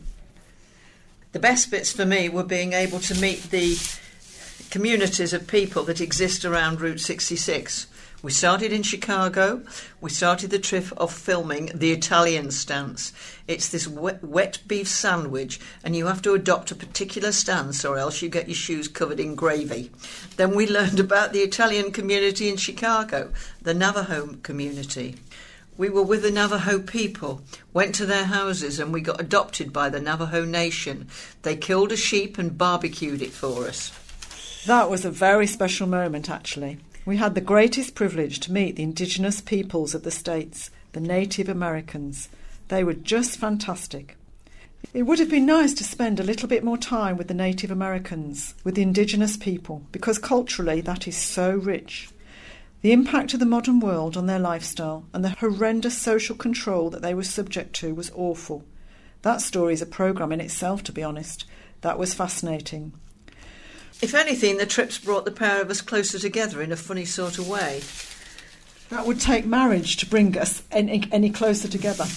S2: The best bits for me were being able to meet the communities of people that exist around Route 66. We started in Chicago. We started the trip off filming the Italian stance. It's this wet beef sandwich, and you have to adopt a particular stance or else you get your shoes covered in gravy. Then we learned about the Italian community in Chicago, the Navajo community. We were with the Navajo people, went to their houses, and we got adopted by the Navajo Nation. They killed a sheep and barbecued it for us.
S1: That was a very special moment, actually. We had the greatest privilege to meet the indigenous peoples of the States, the Native Americans. They were just fantastic. It would have been nice to spend a little bit more time with the Native Americans, with the indigenous people, because culturally that is so rich. The impact of the modern world on their lifestyle and the horrendous social control that they were subject to was awful. That story is a programme in itself, to be honest. That was fascinating.
S2: If anything, the trips brought the pair of us closer together in a funny sort of way.
S1: That would take marriage to bring us any closer together.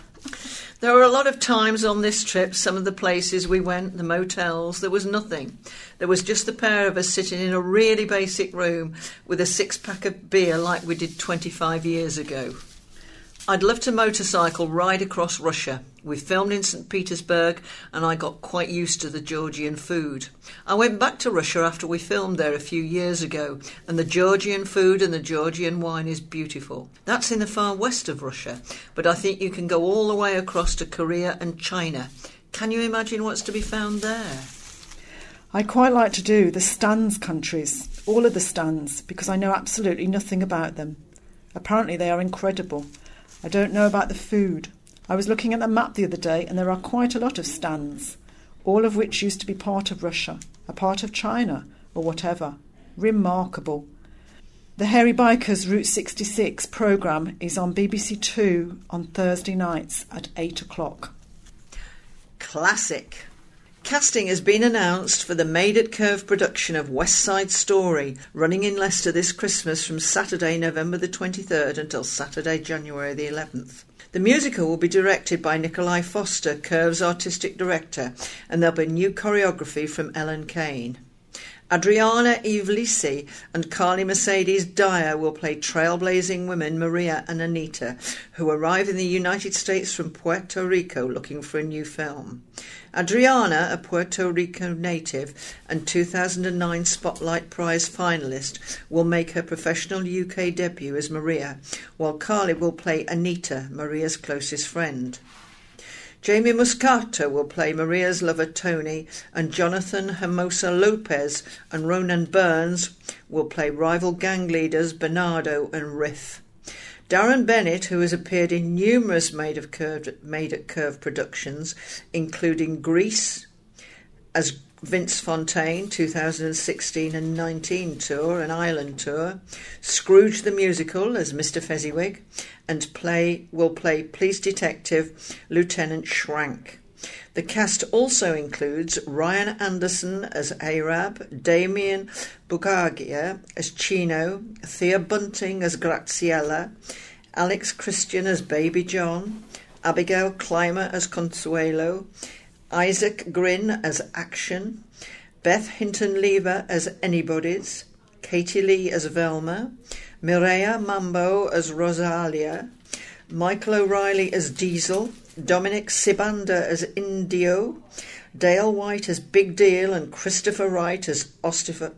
S2: There were a lot of times on this trip, some of the places we went, the motels, there was nothing. There was just the pair of us sitting in a really basic room with a 6-pack of beer like we did 25 years ago. I'd love to motorcycle right across Russia. We filmed in St. Petersburg and I got quite used to the Georgian food. I went back to Russia after we filmed there a few years ago, and the Georgian food and the Georgian wine is beautiful. That's in the far west of Russia, but I think you can go all the way across to Korea and China. Can you imagine what's to be found there?
S1: I'd quite like to do the Stans countries, all of the Stans, because I know absolutely nothing about them. Apparently they are incredible. I don't know about the food. I was looking at the map the other day and there are quite a lot of Stans, all of which used to be part of Russia, a part of China, or whatever. Remarkable. The Hairy Bikers Route 66 programme is on BBC Two on Thursday nights at 8 o'clock.
S2: Classic. Casting has been announced for the Made at Curve production of West Side Story, running in Leicester this Christmas from Saturday, November the 23rd until Saturday, January the 11th. The musical will be directed by Nikolai Foster, Curve's artistic director, and there'll be new choreography from Ellen Kane. Adriana Ivlisi and Carly Mercedes Dyer will play trailblazing women Maria and Anita, who arrive in the United States from Puerto Rico looking for a new film. Adriana, a Puerto Rico native and 2009 Spotlight Prize finalist, will make her professional UK debut as Maria, while Carly will play Anita, Maria's closest friend. Jamie Muscato will play Maria's lover Tony, and Jonathan Hermosa Lopez and Ronan Burns will play rival gang leaders Bernardo and Riff. Darren Bennett, who has appeared in numerous Made at Curve productions, including Grease as Vince Fontaine, 2016 and 19 tour, an Ireland tour, Scrooge the Musical as Mr. Fezziwig, and will play Police Detective Lieutenant Schrank. The cast also includes Ryan Anderson as Arab, Damien Bugagia as Chino, Thea Bunting as Graziella, Alex Christian as Baby John, Abigail Clymer as Consuelo, Isaac Grin as Action, Beth Hinton-Lever as Anybody's, Katie Lee as Velma, Mireia Mambo as Rosalia, Michael O'Reilly as Diesel, Dominic Sibanda as Indio, Dale White as Big Deal, and Christopher Wright as Officer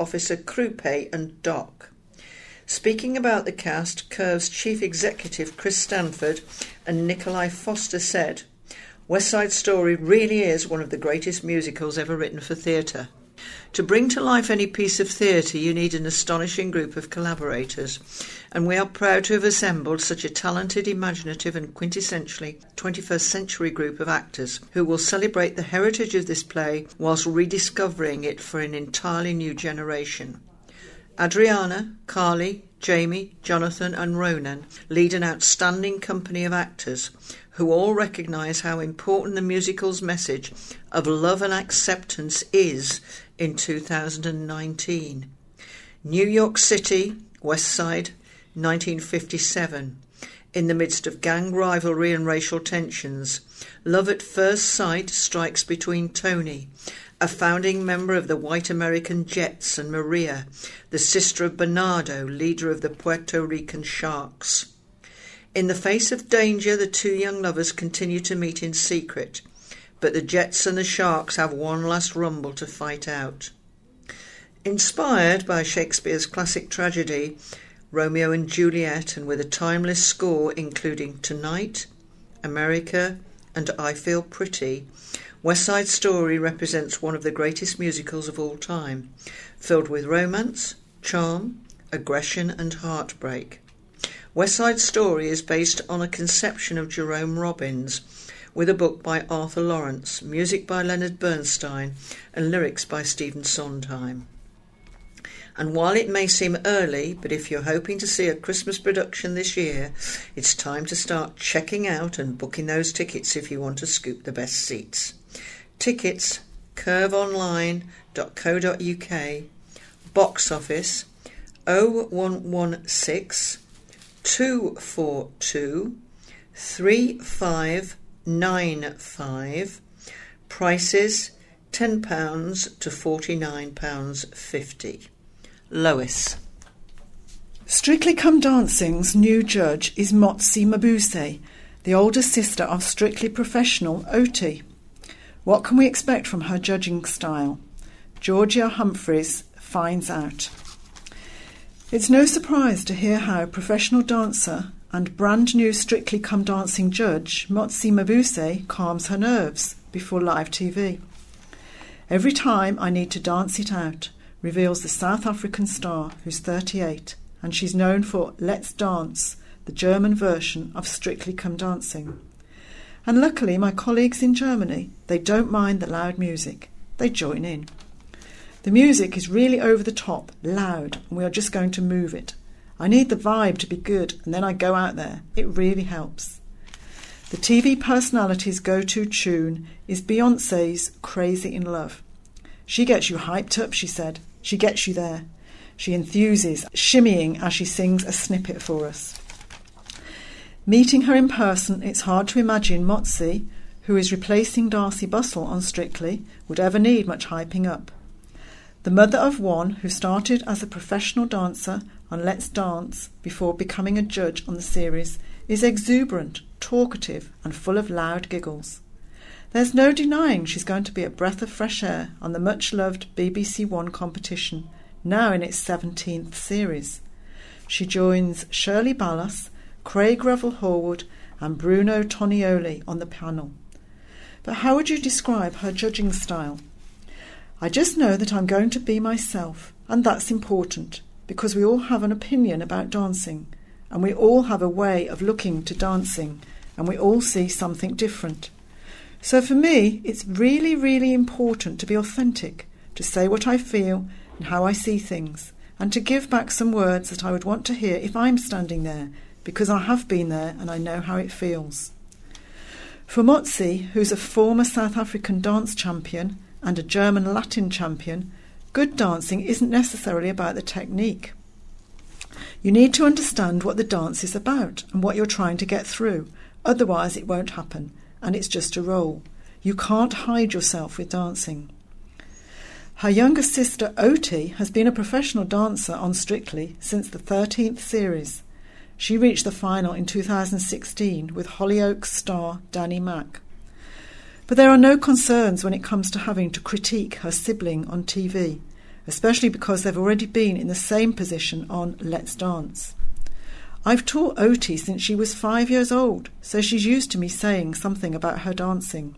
S2: Croupe and Doc. Speaking about the cast, Curve's chief executive Chris Stanford and Nikolai Foster said, "West Side Story really is one of the greatest musicals ever written for theatre. To bring to life any piece of theatre, you need an astonishing group of collaborators, and we are proud to have assembled such a talented, imaginative and quintessentially 21st century group of actors who will celebrate the heritage of this play whilst rediscovering it for an entirely new generation. Adriana, Carly, Jamie, Jonathan and Ronan lead an outstanding company of actors who all recognise how important the musical's message of love and acceptance is in 2019. New York City, West Side, 1957. In the midst of gang rivalry and racial tensions, love at first sight strikes between Tony, a founding member of the white American Jets, and Maria, the sister of Bernardo, leader of the Puerto Rican Sharks. In the face of danger, the two young lovers continue to meet in secret, but the Jets and the Sharks have one last rumble to fight out. Inspired by Shakespeare's classic tragedy, Romeo and Juliet, and with a timeless score including Tonight, America, and I Feel Pretty, West Side Story represents one of the greatest musicals of all time, filled with romance, charm, aggression and heartbreak. West Side Story is based on a conception of Jerome Robbins, with a book by Arthur Lawrence, music by Leonard Bernstein, and lyrics by Stephen Sondheim. And while it may seem early, but if you're hoping to see a Christmas production this year, it's time to start checking out and booking those tickets if you want to scoop the best seats. Tickets, curveonline.co.uk, box office 0116 242 3595, prices £10 to £49.50. Lois.
S1: Strictly Come Dancing's new judge is Motsi Mabuse, the older sister of Strictly Professional Oti. What can we expect from her judging style? Georgia Humphreys finds out. It's no surprise to hear how professional dancer and brand new Strictly Come Dancing judge Motsi Mabuse calms her nerves. before live TV. Every time I need to dance it out, reveals the South African star who's 38, and she's known for Let's Dance, the German version of Strictly Come Dancing. And luckily my colleagues in Germany, they don't mind the loud music. They join in. The music is really over the top, loud, and we are just going to move it. I need the vibe to be good, and then I go out there. It really helps. The TV personality's go-to tune is Beyoncé's Crazy in Love. She gets you hyped up, she said. She gets you there. She enthuses, shimmying as she sings a snippet for us. Meeting her in person, it's hard to imagine Motsi, who is replacing Darcy Bussell on Strictly, would ever need much hyping up. The mother of one who started as a professional dancer on Let's Dance before becoming a judge on the series is exuberant, talkative and full of loud giggles. There's no denying she's going to be a breath of fresh air on the much-loved BBC One competition, now in its 17th series. She joins Shirley Ballas, Craig Revel-Horwood and Bruno Tonioli on the panel. But how would you describe her judging style? I just know that I'm going to be myself, and that's important, because we all have an opinion about dancing, and we all have a way of looking to dancing, and we all see something different. So for me, it's really, really important to be authentic, to say what I feel and how I see things, and to give back some words that I would want to hear if I'm standing there, because I have been there and I know how it feels. For Motsi, who's a former South African dance champion and a German Latin champion, good dancing isn't necessarily about the technique. You need to understand what the dance is about and what you're trying to get through, otherwise it won't happen, and it's just a role. You can't hide yourself with dancing. Her younger sister Oti has been a professional dancer on Strictly since the 13th series. She reached the final in 2016 with Hollyoaks star Danny Mack. But there are no concerns when it comes to having to critique her sibling on TV, especially because they've already been in the same position on Let's Dance. I've taught Oti since she was 5 years old, so she's used to me saying something about her dancing.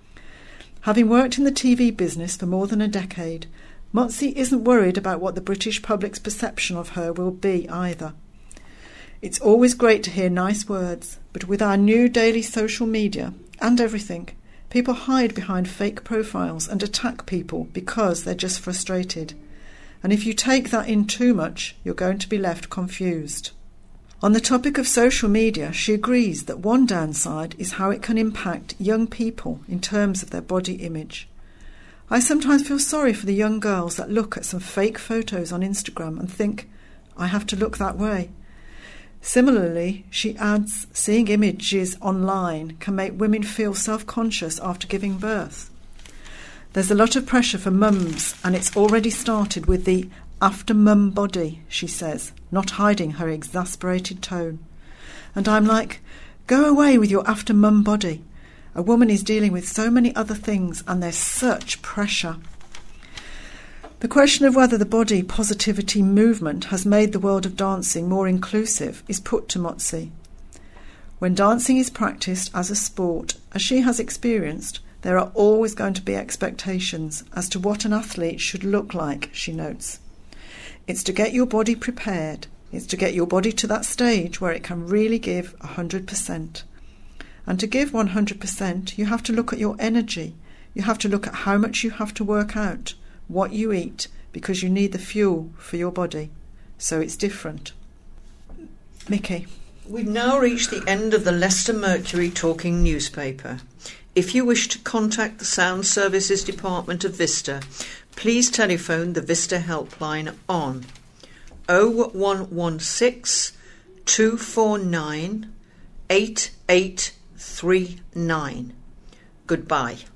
S1: Having worked in the TV business for more than a decade, Motsi isn't worried about what the British public's perception of her will be either. It's always great to hear nice words, but with our new daily social media and everything, people hide behind fake profiles and attack people because they're just frustrated. And if you take that in too much, you're going to be left confused. On the topic of social media, she agrees that one downside is how it can impact young people in terms of their body image. I sometimes feel sorry for the young girls that look at some fake photos on Instagram and think, I have to look that way. Similarly, she adds, seeing images online can make women feel self-conscious after giving birth. There's a lot of pressure for mums, and it's already started with the after mum body, she says, not hiding her exasperated tone. And I'm like, go away with your after mum body. A woman is dealing with so many other things, and there's such pressure. The question of whether the body positivity movement has made the world of dancing more inclusive is put to Motsi. When dancing is practiced as a sport, as she has experienced, there are always going to be expectations as to what an athlete should look like, she notes. It's to get your body prepared. It's to get your body to that stage where it can really give 100%. And to give 100%, you have to look at your energy. You have to look at how much you have to work out, what you eat, because you need the fuel for your body. So it's different. Mickey.
S2: We've now reached the end of the Leicester Mercury Talking newspaper. If you wish to contact the Sound Services Department of Vista, please telephone the Vista helpline on 0116 249 8839. Goodbye.